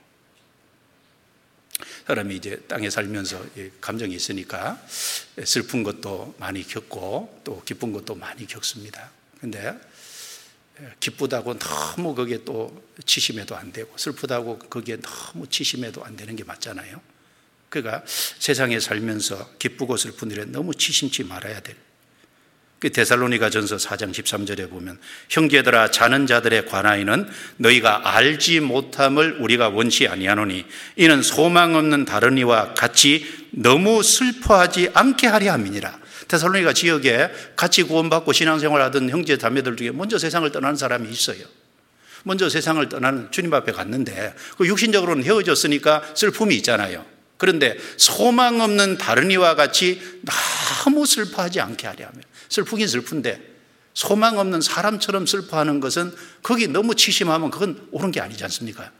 사람이 이제 땅에 살면서 감정이 있으니까 슬픈 것도 많이 겪고 또 기쁜 것도 많이 겪습니다. 그런데 기쁘다고 너무 거기에 또 치심해도 안 되고 슬프다고 거기에 너무 치심해도 안 되는 게 맞잖아요. 그러니까 세상에 살면서 기쁘고 슬픈 일에 너무 치심치 말아야 될. 그 데살로니가전서 4장 13절에 보면 형제들아 자는 자들에 관하여는 너희가 알지 못함을 우리가 원치 아니하노니 이는 소망 없는 다른 이와 같이 너무 슬퍼하지 않게 하려 함이니라. 데살로니가 지역에 같이 구원받고 신앙생활하던 형제 자매들 중에 먼저 세상을 떠나는 사람이 있어요. 먼저 세상을 떠나는 주님 앞에 갔는데 그 육신적으로는 헤어졌으니까 슬픔이 있잖아요. 그런데 소망 없는 다른 이와 같이 너무 슬퍼하지 않게 하려 하며, 슬프긴 슬픈데 소망 없는 사람처럼 슬퍼하는 것은 거기 너무 치심하면 그건 옳은 게 아니지 않습니까?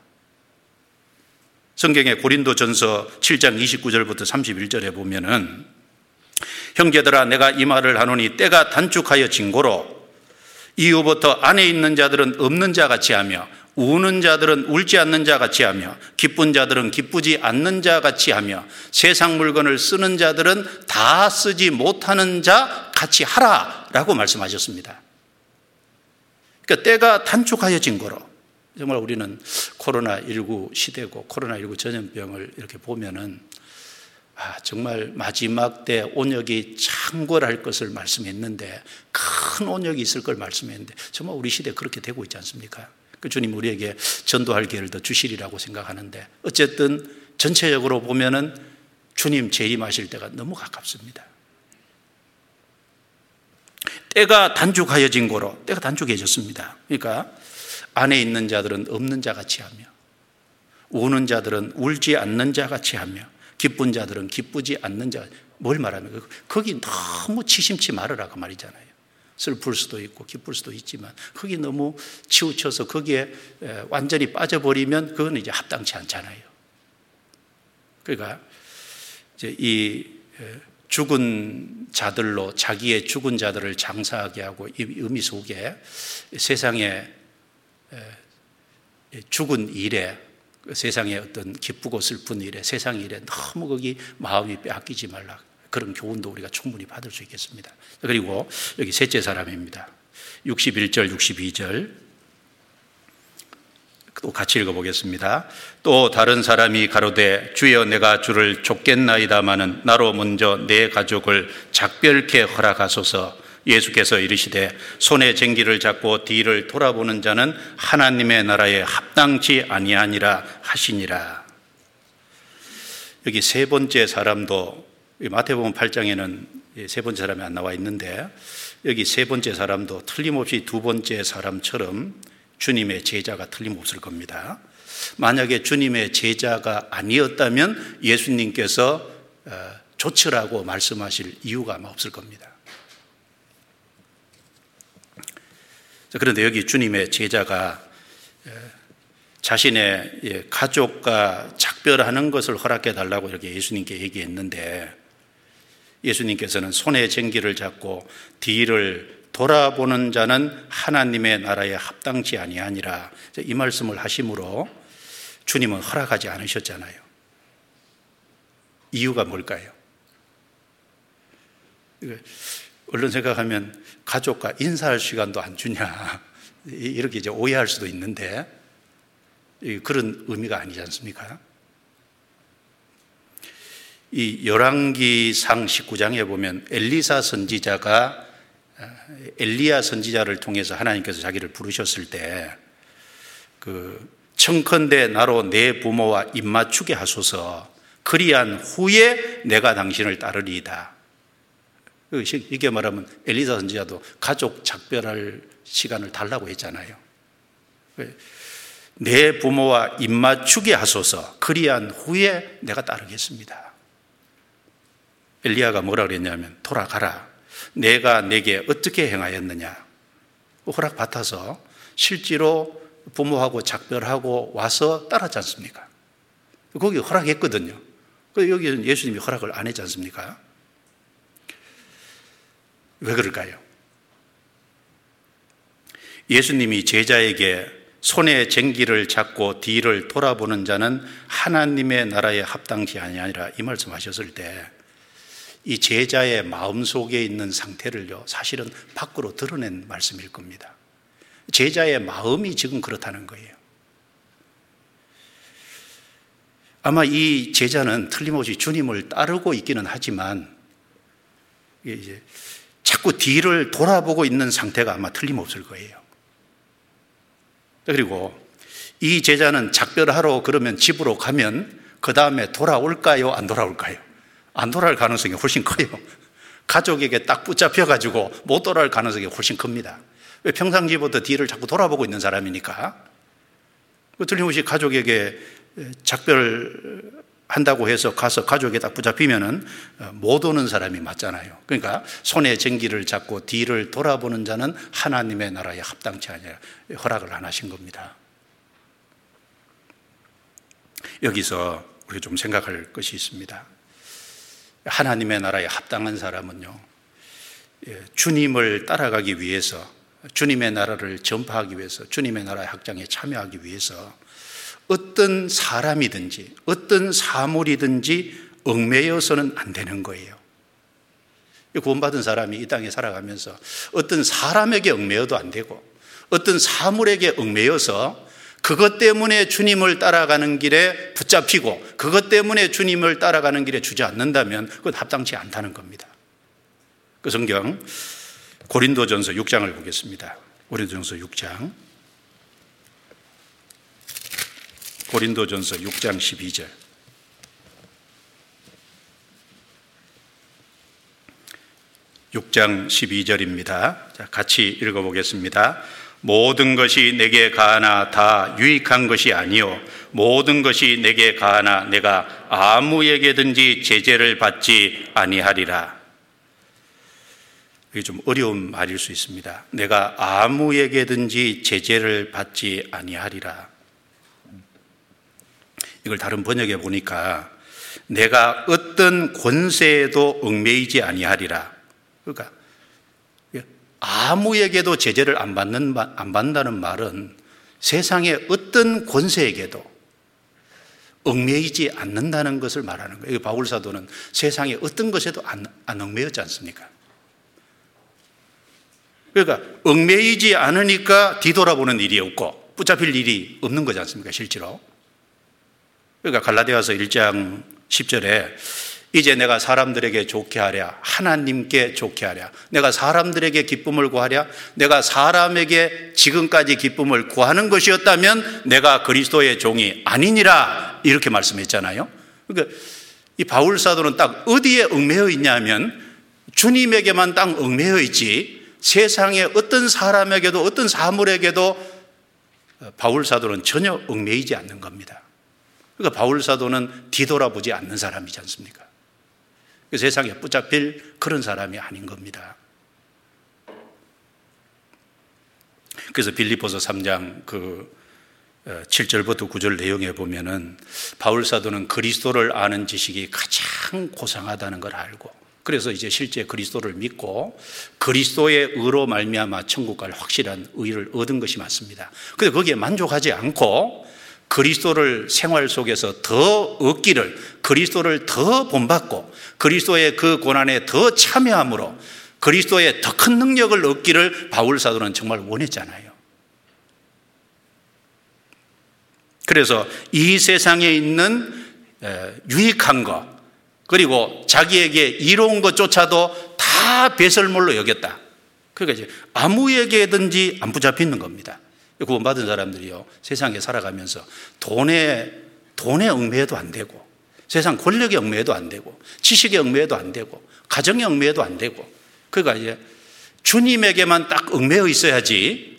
성경의 고린도전서 7장 29절부터 31절에 보면은 형제들아 내가 이 말을 하노니 때가 단축하여 진고로 이후부터 안에 있는 자들은 없는 자 같이 하며 우는 자들은 울지 않는 자 같이 하며 기쁜 자들은 기쁘지 않는 자 같이 하며 세상 물건을 쓰는 자들은 다 쓰지 못하는 자 같이 하라라고 말씀하셨습니다. 그러니까 때가 단축하여진 거로, 정말 우리는 코로나19 시대고 코로나19 전염병을 이렇게 보면은 정말 마지막 때 온역이 창궐할 것을 말씀했는데, 큰 온역이 있을 걸 말씀했는데 정말 우리 시대 그렇게 되고 있지 않습니까? 그 주님 우리에게 전도할 기회를 더 주시리라고 생각하는데, 어쨌든 전체적으로 보면은 주님 재림하실 때가 너무 가깝습니다. 때가 단축하여진 고로, 때가 단축해졌습니다. 그러니까 안에 있는 자들은 없는 자 같이 하며 우는 자들은 울지 않는 자 같이 하며 기쁜 자들은 기쁘지 않는 자. 뭘 말하는 거기 너무 치심치 말으라고 말이잖아요. 슬플 수도 있고 기쁠 수도 있지만 거기 너무 치우쳐서 거기에 완전히 빠져버리면 그건 이제 합당치 않잖아요. 그러니까 이제 이 죽은 자들로 자기의 죽은 자들을 장사하게 하고, 이 의미 속에 세상에 죽은 일에, 세상의 어떤 기쁘고 슬픈 일에, 세상 일에 너무 거기 마음이 빼앗기지 말라, 그런 교훈도 우리가 충분히 받을 수 있겠습니다. 그리고 여기 셋째 사람입니다. 61절 62절 또 같이 읽어보겠습니다. 또 다른 사람이 가로되 주여 내가 주를 쫓겠나이다마는 나로 먼저 내 가족을 작별케 허락하소서. 예수께서 이르시되 손에 쟁기를 잡고 뒤를 돌아보는 자는 하나님의 나라에 합당치 아니하니라 하시니라. 여기 세 번째 사람도, 마태복음 8장에는 세 번째 사람이 안 나와 있는데 여기 세 번째 사람도 틀림없이 두 번째 사람처럼 주님의 제자가 틀림없을 겁니다. 만약에 주님의 제자가 아니었다면 예수님께서 조치라고 말씀하실 이유가 아마 없을 겁니다. 그런데 여기 주님의 제자가 자신의 가족과 작별하는 것을 허락해 달라고 이렇게 예수님께 얘기했는데, 예수님께서는 손에 쟁기를 잡고 뒤를 돌아보는 자는 하나님의 나라에 합당치 아니하니라, 이 말씀을 하심으로 주님은 허락하지 않으셨잖아요. 이유가 뭘까요? 얼른 생각하면 가족과 인사할 시간도 안 주냐, 이렇게 이제 오해할 수도 있는데 그런 의미가 아니지 않습니까? 이 열왕기상 19장에 보면 엘리사 선지자가 엘리야 선지자를 통해서 하나님께서 자기를 부르셨을 때 청컨대 나로 내 부모와 입맞추게 하소서. 그리한 후에 내가 당신을 따르리이다. 이게 말하면 엘리사 선지자도 가족 작별할 시간을 달라고 했잖아요. 내 부모와 입맞추게 하소서. 그리한 후에 내가 따르겠습니다. 엘리야가 뭐라 그랬냐면 돌아가라. 내가 내게 어떻게 행하였느냐. 허락받아서 실제로 부모하고 작별하고 와서 따랐지 않습니까? 거기 허락했거든요. 여기는 예수님이 허락을 안 했지 않습니까? 왜 그럴까요? 예수님이 제자에게 손에 쟁기를 잡고 뒤를 돌아보는 자는 하나님의 나라에 합당치 아니하니라 이 말씀하셨을 때 이 제자의 마음속에 있는 상태를요 사실은 밖으로 드러낸 말씀일 겁니다. 제자의 마음이 지금 그렇다는 거예요. 아마 이 제자는 틀림없이 주님을 따르고 있기는 하지만 이제 자꾸 뒤를 돌아보고 있는 상태가 아마 틀림없을 거예요. 그리고 이 제자는 작별하러 그러면 집으로 가면 그 다음에 돌아올까요? 안 돌아올까요? 안 돌아올 가능성이 훨씬 커요. 가족에게 딱 붙잡혀가지고 못 돌아올 가능성이 훨씬 큽니다. 왜? 평상시부터 뒤를 자꾸 돌아보고 있는 사람이니까. 틀림없이 가족에게 작별하러 한다고 해서 가서 가족에 딱 붙잡히면은 못 오는 사람이 맞잖아요. 그러니까 손에 전기를 잡고 뒤를 돌아보는 자는 하나님의 나라에 합당치 아니라 허락을 안 하신 겁니다. 여기서 우리가 좀 생각할 것이 있습니다. 하나님의 나라에 합당한 사람은요, 주님을 따라가기 위해서, 주님의 나라를 전파하기 위해서, 주님의 나라의 확장에 참여하기 위해서 어떤 사람이든지 어떤 사물이든지 얽매여서는 안 되는 거예요. 구원받은 사람이 이 땅에 살아가면서 어떤 사람에게 얽매여도 안 되고 어떤 사물에게 얽매여서 그것 때문에 주님을 따라가는 길에 붙잡히고 그것 때문에 주님을 따라가는 길에 주저앉는다면 그건 합당치 않다는 겁니다. 그 성경 고린도전서 6장을 보겠습니다. 고린도전서 6장, 고린도전서 6장 12절. (6장 12절입니다) 자, 같이 읽어보겠습니다. 모든 것이 내게 가하나 다 유익한 것이 아니요 모든 것이 내게 가하나 내가 아무에게든지 제재를 받지 아니하리라. 이게 좀 어려운 말일 수 있습니다. 내가 아무에게든지 제재를 받지 아니하리라. 이걸 다른 번역에 보니까 내가 어떤 권세에도 얽매이지 아니하리라. 그러니까 아무에게도 제재를 안 받는다는 말은 세상의 어떤 권세에게도 얽매이지 않는다는 것을 말하는 거예요. 바울 사도는 세상의 어떤 것에도 안 얽매였지 않습니까? 그러니까 얽매이지 않으니까 뒤돌아보는 일이 없고 붙잡힐 일이 없는 거지 않습니까? 실제로. 그러니까 갈라디아서 1장 10절에 이제 내가 사람들에게 좋게 하랴, 하나님께 좋게 하랴, 내가 사람들에게 기쁨을 구하랴, 내가 사람에게 지금까지 기쁨을 구하는 것이었다면 내가 그리스도의 종이 아니니라, 이렇게 말씀했잖아요. 그러니까 이 바울 사도는 딱 어디에 얽매여 있냐면 주님에게만 딱 얽매여 있지 세상의 어떤 사람에게도 어떤 사물에게도 바울 사도는 전혀 얽매이지 않는 겁니다. 그러니까 바울 사도는 뒤돌아보지 않는 사람이지 않습니까? 세상에 붙잡힐 그런 사람이 아닌 겁니다. 그래서 빌립보서 3장 7절부터 9절 내용에 보면은 바울 사도는 그리스도를 아는 지식이 가장 고상하다는 걸 알고, 그래서 이제 실제 그리스도를 믿고 그리스도의 의로 말미암아 천국 갈 확실한 의를 얻은 것이 맞습니다. 그런데 거기에 만족하지 않고 그리스도를 생활 속에서 더 얻기를, 그리스도를 더 본받고 그리스도의 그 고난에 더 참여함으로 그리스도의 더 큰 능력을 얻기를 바울 사도는 정말 원했잖아요. 그래서 이 세상에 있는 유익한 것, 그리고 자기에게 이로운 것조차도 다 배설물로 여겼다. 그러니까 이제 아무에게든지 안 붙잡히는 겁니다. 구원받은 사람들이요, 세상에 살아가면서 돈에 얽매여도 안 되고, 세상 권력에 얽매여도 안 되고, 지식에 얽매여도 안 되고, 가정에 얽매여도 안 되고, 그러니까 이제 주님에게만 딱 얽매여 있어야지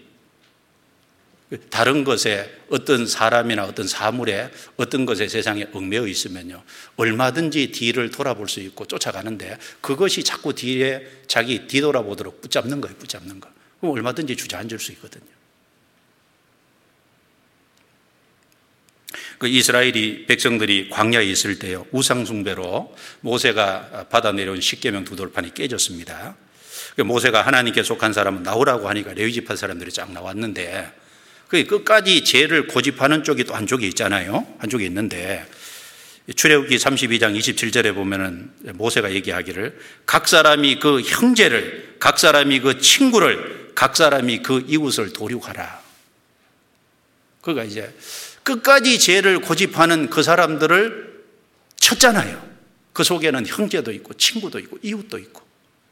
다른 것에, 어떤 사람이나 어떤 사물에, 어떤 것에 세상에 얽매여 있으면요 얼마든지 뒤를 돌아볼 수 있고 쫓아가는데, 그것이 자꾸 뒤에 자기 뒤돌아보도록 붙잡는 거예요. 붙잡는 거. 그럼 얼마든지 주저앉을 수 있거든요. 그 이스라엘이 백성들이 광야에 있을 때요, 우상 숭배로 모세가 받아 내려온 십계명 두 돌판이 깨졌습니다. 모세가 하나님께 속한 사람은 나오라고 하니까 레위 지파 사람들이 쫙 나왔는데, 그 끝까지 죄를 고집하는 쪽이 또 한쪽에 있잖아요. 한쪽에 있는데 출애굽기 32장 27절에 보면은 모세가 얘기하기를 각 사람이 그 형제를, 각 사람이 그 친구를, 각 사람이 그 이웃을 도륙하라. 그러니까 이제 끝까지 죄를 고집하는 그 사람들을 쳤잖아요. 그 속에는 형제도 있고 친구도 있고 이웃도 있고.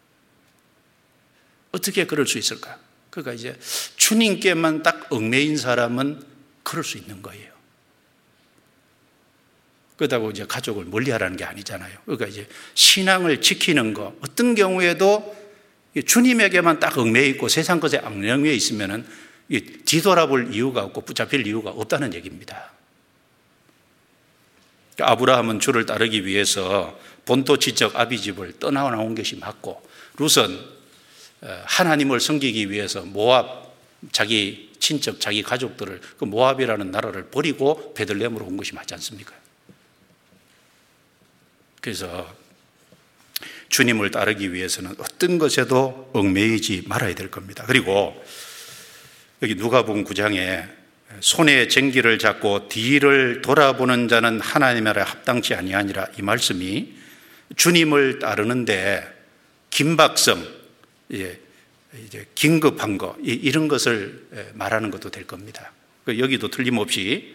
어떻게 그럴 수 있을까? 그러니까 이제 주님께만 딱 얽매인 사람은 그럴 수 있는 거예요. 그렇다고 이제 가족을 멀리하라는 게 아니잖아요. 그러니까 이제 신앙을 지키는 거, 어떤 경우에도 주님에게만 딱 얽매여 있고 세상 것에 얽매여 있으면은 뒤돌아볼 이유가 없고 붙잡힐 이유가 없다는 얘기입니다. 아브라함은 주를 따르기 위해서 본토 지적 아비집을 떠나온 것이 맞고, 룻은 하나님을 섬기기 위해서 모압, 자기 친척, 자기 가족들을 그 모압이라는 나라를 버리고 베들레헴으로 온 것이 맞지 않습니까? 그래서 주님을 따르기 위해서는 어떤 것에도 얽매이지 말아야 될 겁니다. 그리고 여기 누가복음 9장에 손에 쟁기를 잡고 뒤를 돌아보는 자는 하나님의 나라에 합당치 아니하니라, 이 말씀이 주님을 따르는데 긴박성, 이제 긴급한 거, 이런 것을 말하는 것도 될 겁니다. 여기도 틀림없이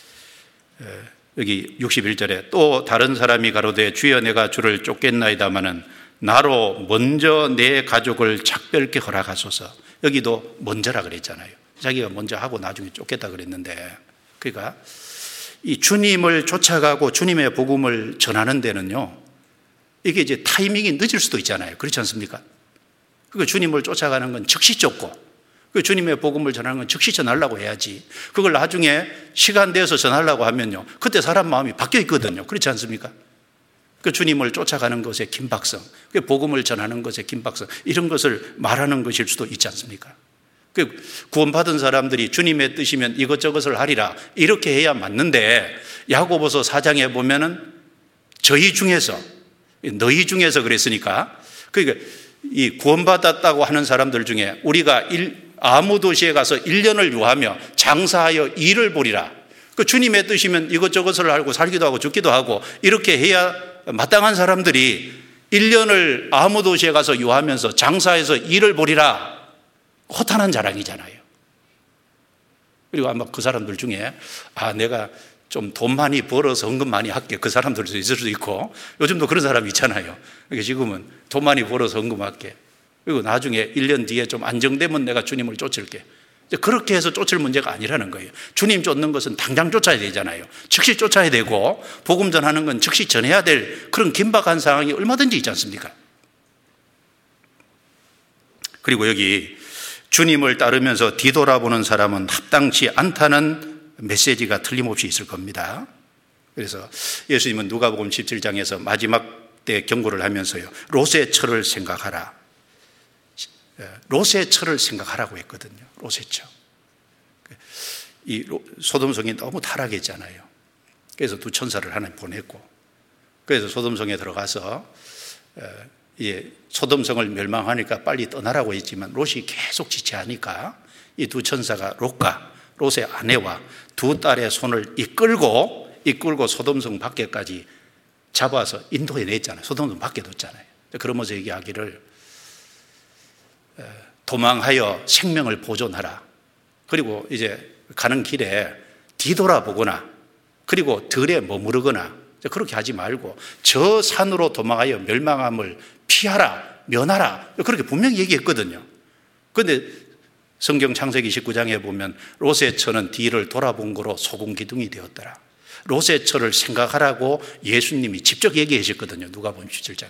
여기 61절에 또 다른 사람이 가로되 주여 내가 주를 쫓겠나이다마는 나로 먼저 내 가족을 작별케 허락하소서. 여기도 먼저라 그랬잖아요. 자기가 먼저 하고 나중에 쫓겠다 그랬는데, 그러니까 이 주님을 쫓아가고 주님의 복음을 전하는 데는요, 이게 이제 타이밍이 늦을 수도 있잖아요. 그렇지 않습니까? 그러니까 주님을 쫓아가는 건 즉시 쫓고, 그 주님의 복음을 전하는 건 즉시 전하려고 해야지, 그걸 나중에 시간 내서 전하려고 하면요, 그때 사람 마음이 바뀌어 있거든요. 그렇지 않습니까? 그 주님을 쫓아가는 것의 긴박성, 그 복음을 전하는 것의 긴박성, 이런 것을 말하는 것일 수도 있지 않습니까? 그 구원받은 사람들이 주님의 뜻이면 이것저것을 하리라, 이렇게 해야 맞는데, 야고보서 4장에 보면은 저희 중에서, 너희 중에서 그랬으니까, 그러니까 이 구원받았다고 하는 사람들 중에 우리가 아무 도시에 가서 1년을 유하며 장사하여 일을 보리라, 그 주님의 뜻이면 이것저것을 알고 살기도 하고 죽기도 하고 이렇게 해야 마땅한 사람들이 1년을 아무 도시에 가서 유하면서 장사해서 일을 보리라, 허탄한 자랑이잖아요. 그리고 아마 그 사람들 중에 내가 좀 돈 많이 벌어서 헌금 많이 할게, 그 사람들도 있을 수도 있고, 요즘도 그런 사람이 있잖아요. 그러니까 지금은 돈 많이 벌어서 헌금할게, 그리고 나중에 1년 뒤에 좀 안정되면 내가 주님을 쫓을게, 그렇게 해서 쫓을 문제가 아니라는 거예요. 주님 쫓는 것은 당장 쫓아야 되잖아요. 즉시 쫓아야 되고, 복음 전하는 건 즉시 전해야 될 그런 긴박한 상황이 얼마든지 있지 않습니까? 그리고 여기 주님을 따르면서 뒤돌아보는 사람은 합당치 않다는 메시지가 틀림없이 있을 겁니다. 그래서 예수님은 누가복음 17장에서 마지막 때 경고를 하면서요, 롯의 처를 생각하라, 롯의 처를 생각하라고 했거든요. 롯의 처. 이 소돔성이 너무 타락했잖아요. 그래서 두 천사를 하나님 보냈고, 그래서 소돔성에 들어가서 소돔성을 멸망하니까 빨리 떠나라고 했지만 롯이 계속 지체하니까 이 두 천사가 롯의 아내와 두 딸의 손을 이끌고 소돔성 밖에까지 잡아서 인도해 냈잖아요. 소돔성 밖에 뒀잖아요. 그러면서 얘기하기를 도망하여 생명을 보존하라. 그리고 이제 가는 길에 뒤돌아보거나 그리고 들에 머무르거나 그렇게 하지 말고 저 산으로 도망하여 멸망함을 피하라, 면하라, 그렇게 분명히 얘기했거든요. 그런데 성경 창세기 19장에 보면 롯의 처는 뒤를 돌아본 거로 소금 기둥이 되었더라. 롯의 처를 생각하라고 예수님이 직접 얘기하셨거든요. 누가복음 17장에.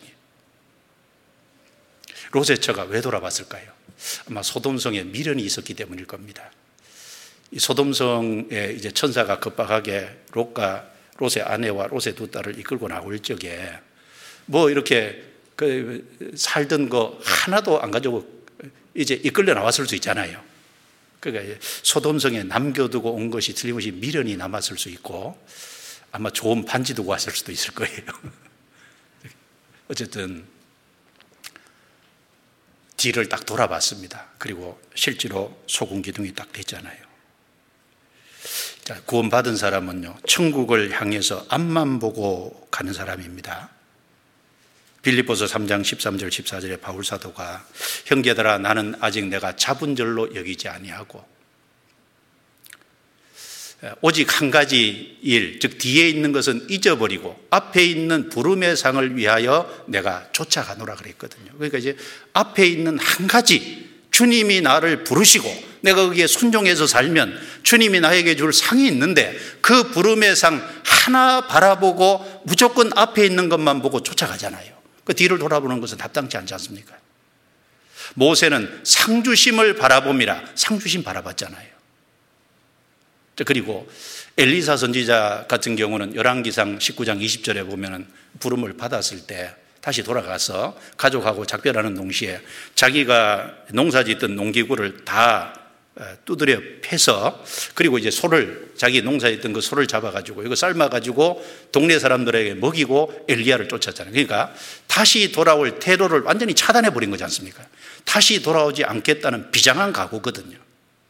롯의 처가 왜 돌아봤을까요? 아마 소돔성에 미련이 있었기 때문일 겁니다. 이 소돔성에 이제 천사가 급박하게 롯의 아내와 롯의 두 딸을 이끌고 나올 적에 뭐 이렇게 살던 거 하나도 안 가지고 이제 이끌려 나왔을 수 있잖아요. 그러니까 소돔성에 남겨두고 온 것이 틀림없이 미련이 남았을 수 있고, 아마 좋은 반지 두고 왔을 수도 있을 거예요. 어쨌든 뒤를 딱 돌아봤습니다. 그리고 실제로 소금 기둥이 딱 됐잖아요. 자, 구원받은 사람은요, 천국을 향해서 앞만 보고 가는 사람입니다. 빌립보서 3장 13절 14절에 바울 사도가 형제들아 나는 아직 내가 잡은 줄로 여기지 아니하고 오직 한 가지 일, 즉 뒤에 있는 것은 잊어버리고 앞에 있는 부름의 상을 위하여 내가 쫓아가노라 그랬거든요. 그러니까 이제 앞에 있는 한 가지, 주님이 나를 부르시고 내가 거기에 순종해서 살면 주님이 나에게 줄 상이 있는데 그 부름의 상 하나 바라보고 무조건 앞에 있는 것만 보고 쫓아가잖아요. 그 뒤를 돌아보는 것은 합당치 않지 않습니까? 모세는 상주심을 바라봅니다. 상주심 바라봤잖아요. 그리고 엘리사 선지자 같은 경우는 열왕기상 19장 20절에 보면은 부름을 받았을 때 다시 돌아가서 가족하고 작별하는 동시에 자기가 농사짓던 농기구를 다 두드려 패서, 그리고 이제 소를, 자기 농사짓던 그 소를 잡아가지고 이거 삶아가지고 동네 사람들에게 먹이고 엘리야를 쫓았잖아요. 그러니까 다시 돌아올 테러를 완전히 차단해 버린 거지 않습니까? 다시 돌아오지 않겠다는 비장한 각오거든요.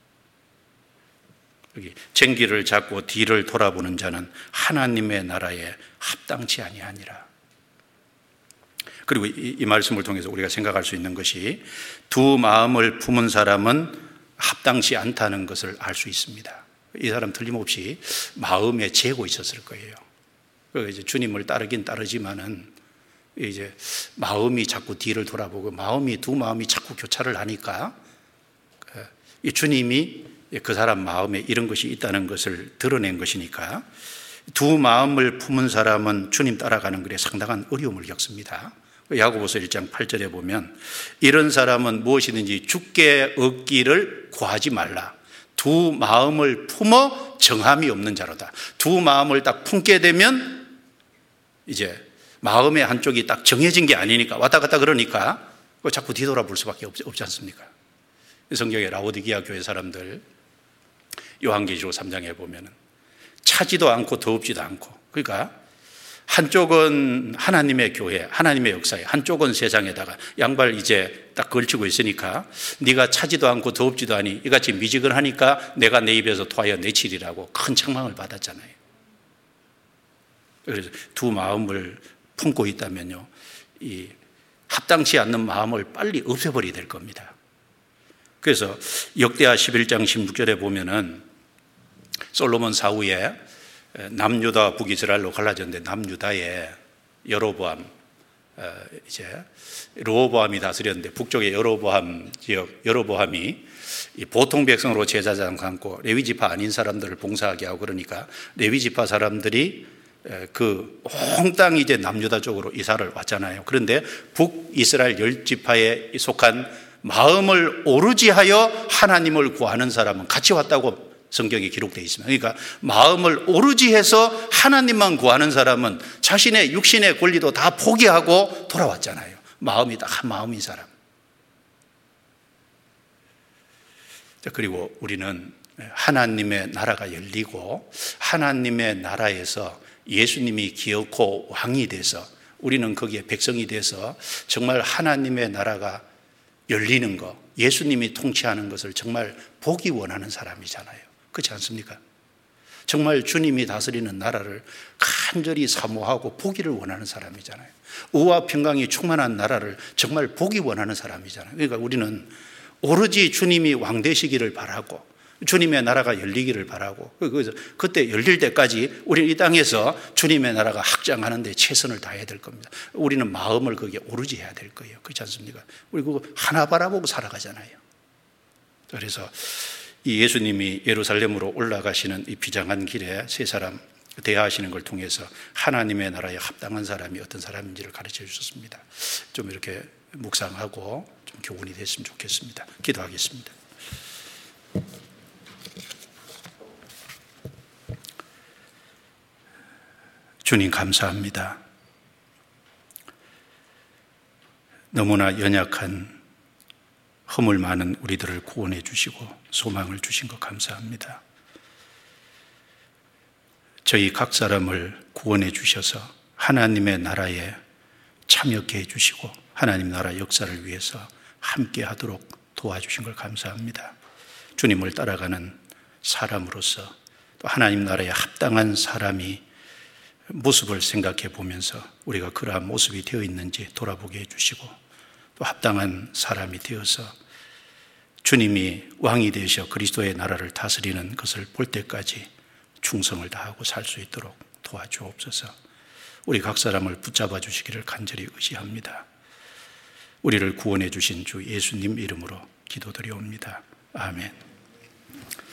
여기 쟁기를 잡고 뒤를 돌아보는 자는 하나님의 나라에 합당치 아니하니라. 그리고 이 말씀을 통해서 우리가 생각할 수 있는 것이, 두 마음을 품은 사람은 합당치 않다는 것을 알 수 있습니다. 이 사람 틀림없이 마음에 재고 있었을 거예요. 그래서 이제 주님을 따르긴 따르지만은 이제 마음이 자꾸 뒤를 돌아보고 두 마음이 자꾸 교차를 하니까 이 주님이 그 사람 마음에 이런 것이 있다는 것을 드러낸 것이니까, 두 마음을 품은 사람은 주님 따라가는 길에 상당한 어려움을 겪습니다. 야고보서 1장 8절에 보면, 이런 사람은 무엇이든지 주께 얻기를 구하지 말라. 두 마음을 품어 정함이 없는 자로다. 두 마음을 딱 품게 되면 이제 마음의 한쪽이 딱 정해진 게 아니니까 왔다 갔다 그러니까 자꾸 뒤돌아볼 수밖에 없지 않습니까? 성경의 라오디게아 교회 사람들 요한계시록 3장에 보면은 차지도 않고 더웁지도 않고, 그러니까 한쪽은 하나님의 교회, 하나님의 역사에, 한쪽은 세상에다가 양발 이제 딱 걸치고 있으니까 네가 차지도 않고 더웁지도 않니 이같이 미지근하니까 내가 내 입에서 토하여 내치리라고 큰 책망을 받았잖아요. 그래서 두 마음을 품고 있다면요, 이 합당치 않는 마음을 빨리 없애버려야 될 겁니다. 그래서 역대하 11장 16절에 보면은 솔로몬 사후에 남유다 북이스라엘로 갈라졌는데, 남유다에 여로보암, 이제 르호보암이 다스렸는데 북쪽의 여로보암 지역, 여로보암이 보통 백성으로 제사장 삼고 레위 지파 아닌 사람들을 봉사하게 하고, 그러니까 레위 지파 사람들이 그 몽땅 이제 남유다 쪽으로 이사를 왔잖아요. 그런데 북이스라엘 10지파에 속한 마음을 오르지 하여 하나님을 구하는 사람은 같이 왔다고 성경에 기록되어 있습니다. 그러니까 마음을 오르지 해서 하나님만 구하는 사람은 자신의 육신의 권리도 다 포기하고 돌아왔잖아요. 마음이 딱 한 마음인 사람. 그리고 우리는 하나님의 나라가 열리고 하나님의 나라에서 예수님이 기어코 왕이 돼서 우리는 거기에 백성이 돼서 정말 하나님의 나라가 열리는 것, 예수님이 통치하는 것을 정말 보기 원하는 사람이잖아요. 그렇지 않습니까? 정말 주님이 다스리는 나라를 간절히 사모하고 보기를 원하는 사람이잖아요. 의와 평강이 충만한 나라를 정말 보기 원하는 사람이잖아요. 그러니까 우리는 오로지 주님이 왕 되시기를 바라고 주님의 나라가 열리기를 바라고, 그래서 그때 열릴 때까지 우리는 이 땅에서 주님의 나라가 확장하는 데 최선을 다해야 될 겁니다. 우리는 마음을 거기에 오르지 해야 될 거예요. 그렇지 않습니까? 우리 그거 하나 바라보고 살아가잖아요. 그래서 이 예수님이 예루살렘으로 올라가시는 이 비장한 길에 세 사람 대화하시는 걸 통해서 하나님의 나라에 합당한 사람이 어떤 사람인지를 가르쳐 주셨습니다. 좀 이렇게 묵상하고 좀 교훈이 됐으면 좋겠습니다. 기도하겠습니다. 주님 감사합니다. 너무나 연약한 허물 많은 우리들을 구원해 주시고 소망을 주신 것 감사합니다. 저희 각 사람을 구원해 주셔서 하나님의 나라에 참여케 해주시고 하나님 나라 역사를 위해서 함께 하도록 도와주신 걸 감사합니다. 주님을 따라가는 사람으로서 또 하나님 나라에 합당한 사람이 모습을 생각해 보면서 우리가 그러한 모습이 되어 있는지 돌아보게 해주시고 또 합당한 사람이 되어서 주님이 왕이 되셔 그리스도의 나라를 다스리는 것을 볼 때까지 충성을 다하고 살 수 있도록 도와주옵소서. 우리 각 사람을 붙잡아 주시기를 간절히 의지합니다. 우리를 구원해 주신 주 예수님 이름으로 기도드리옵니다. 아멘.